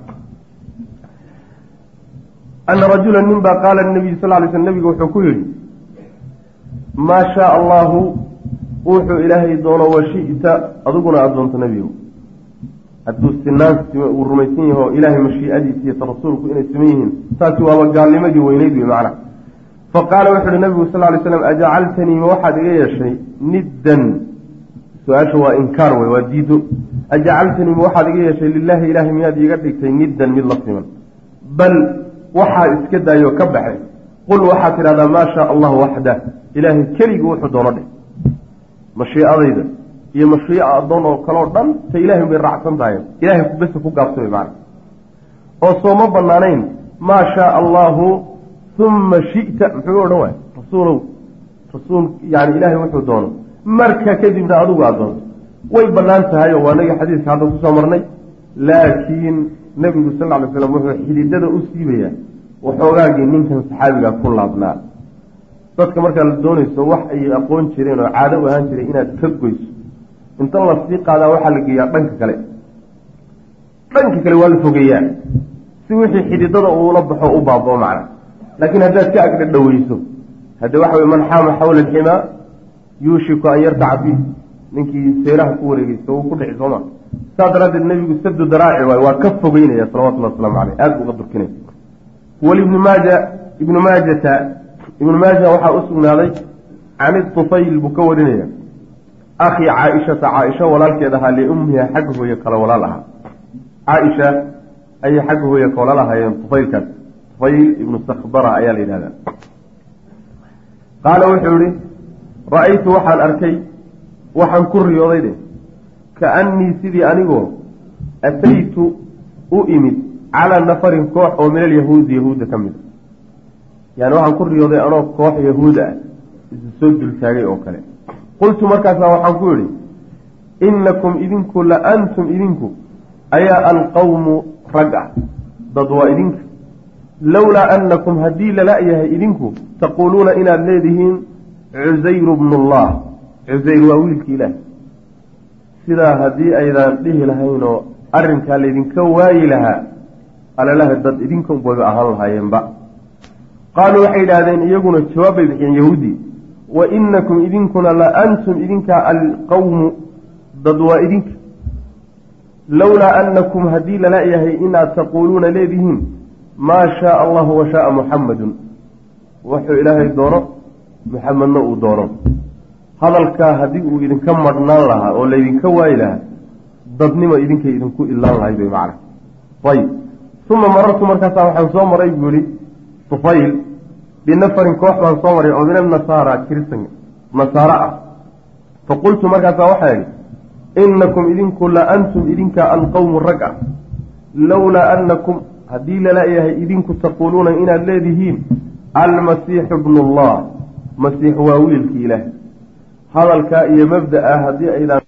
ana rajula nin baa qaala nabiy sal lay sl nabiga wuxuu ku yihi maa shaa allahu wuxuu ilaahay doono washita adiguna aada doonto nebigo hadduu sinaan uu rumaysan yaho ilaahay mashiicadiisa iyo rasuulku inay siman yihiin taasi waaba gaalnimadii weyneyd wey macna faqaala wuxu uhi nabigu sal lay slam ajacaltanii ma waxaad iga yeeshay niddan su-aasha waa inkaar wey waa diido ajacaltanii ma waxaad iga yeeshay lilaahi ilaahay miyaad iiga dhigtay niddan mid la siman bal waxaa iska daayoo ka baxay qul waxaad tidhahdaa maa shaa allahu waxdah ilaahay keligii wuxuu doono dheh mashiicadayda iyo mashiica addoon oo kaleo dhan ta ilahay bay raacsan tahay ilahay bese ku gaabsamay macna oo sooma banaanayn maa shaa allahu uma shita muxuu odhan waay rasuul yani ilaahay wuxuu doono marka kadibna adigu aad doonto way banaan tahay oo waa nagi xadiiska hadda kusoo marnay laakiin nebigu sal ly slam wuxuu xididada u siibayaa waxoogaagii ninkan saxaabigaa ku laabnaa dadka markaa la doonayso wax ay aqoon jireen oo caado u ahaan jiray inaad ka goyso inta lasii qaadaa waxaa la geeyaa dhanka kale waa la fogeeyaa si wixii xididada uula baxo u baaboo macna laakiin haddaad ka agdhadhaweyso hadde waxa wey man xaama xawla alximaa yuushiku an yartaca fiih ninkii seeraha ku wareegeysta uu ku dhici sooma saa daraaddeed nebigu sadu daraaci waay waa ka fogeynaya salawatullahi wasalaamu caleyh aada uga durkinay walibni maaja ibnu maaja waxaa u sugnaaday can itufayl buu ka warinaya akhi caaishata caaisha walaalkeed ahaa liummiha xagga hooye kale walaal ahaa caaisha ayay xagga hooye ka walaal ahaayeen tufaylkaas tufayl ibnu sakhbara ayaa la yidhahdaa qaala wuxuu yihi ra-aytu waxaan arkay waxaan ku riyooday de kaannii sidii anigoo ataytu u imid calaa nafarin koox oo min alyahuudi yahuudda ka mid yani waxaan ku riyooday anoo koox yahuuda ah isu soo dultaagay oo kale qultu markaasaa waxaan ku yidhi inakum idinku la antum idinku ayaa alqawmu rag ah dad waa idinka lowlaa annakum haddii lala-yahay idinku taquuluuna inaad leedihiin cusayru bnullah cusayr waa wiilki ilaah sidaa haddii aydaan dhihi lahayn oo arrinkaa laydinka waayi lahaa alalaha dad idinka wada ahaan lahaayeenba qaaluu waxay yidhaahdeen iyaguna jawaab bay bixiyeen yahuudi wa inakum idinkuna la antum idinka alqawmu dad waa idinka lowlaa annakum haddii lala-yahay inaad taquuluuna leedihiin maa shaaa allahu wa shaaa muxammadun wuxuu ilaahay doono muxamedna uu doono hadalkaa haddii uu idinka madhnaan lahaa oo laydinka waayi lahaa dadnima idinkay idinku ilaan lahayd bay macna ayib uma marartu markaasaa waxaan soo maray buu yihi tufayl binafarin koox baan soo maray oo min annasaara kirsan nasaara ah faqultu markaasaa waxaa idhi inakum idinku la antum idinka alqawmu rag ah lowlaa annakum haddii lala-yahay idinku taquuluuna inaad leedihiin almasiixu bnullah masiix waa wiilki ilaah hadalkaa iyo mabda-a haddii aydaan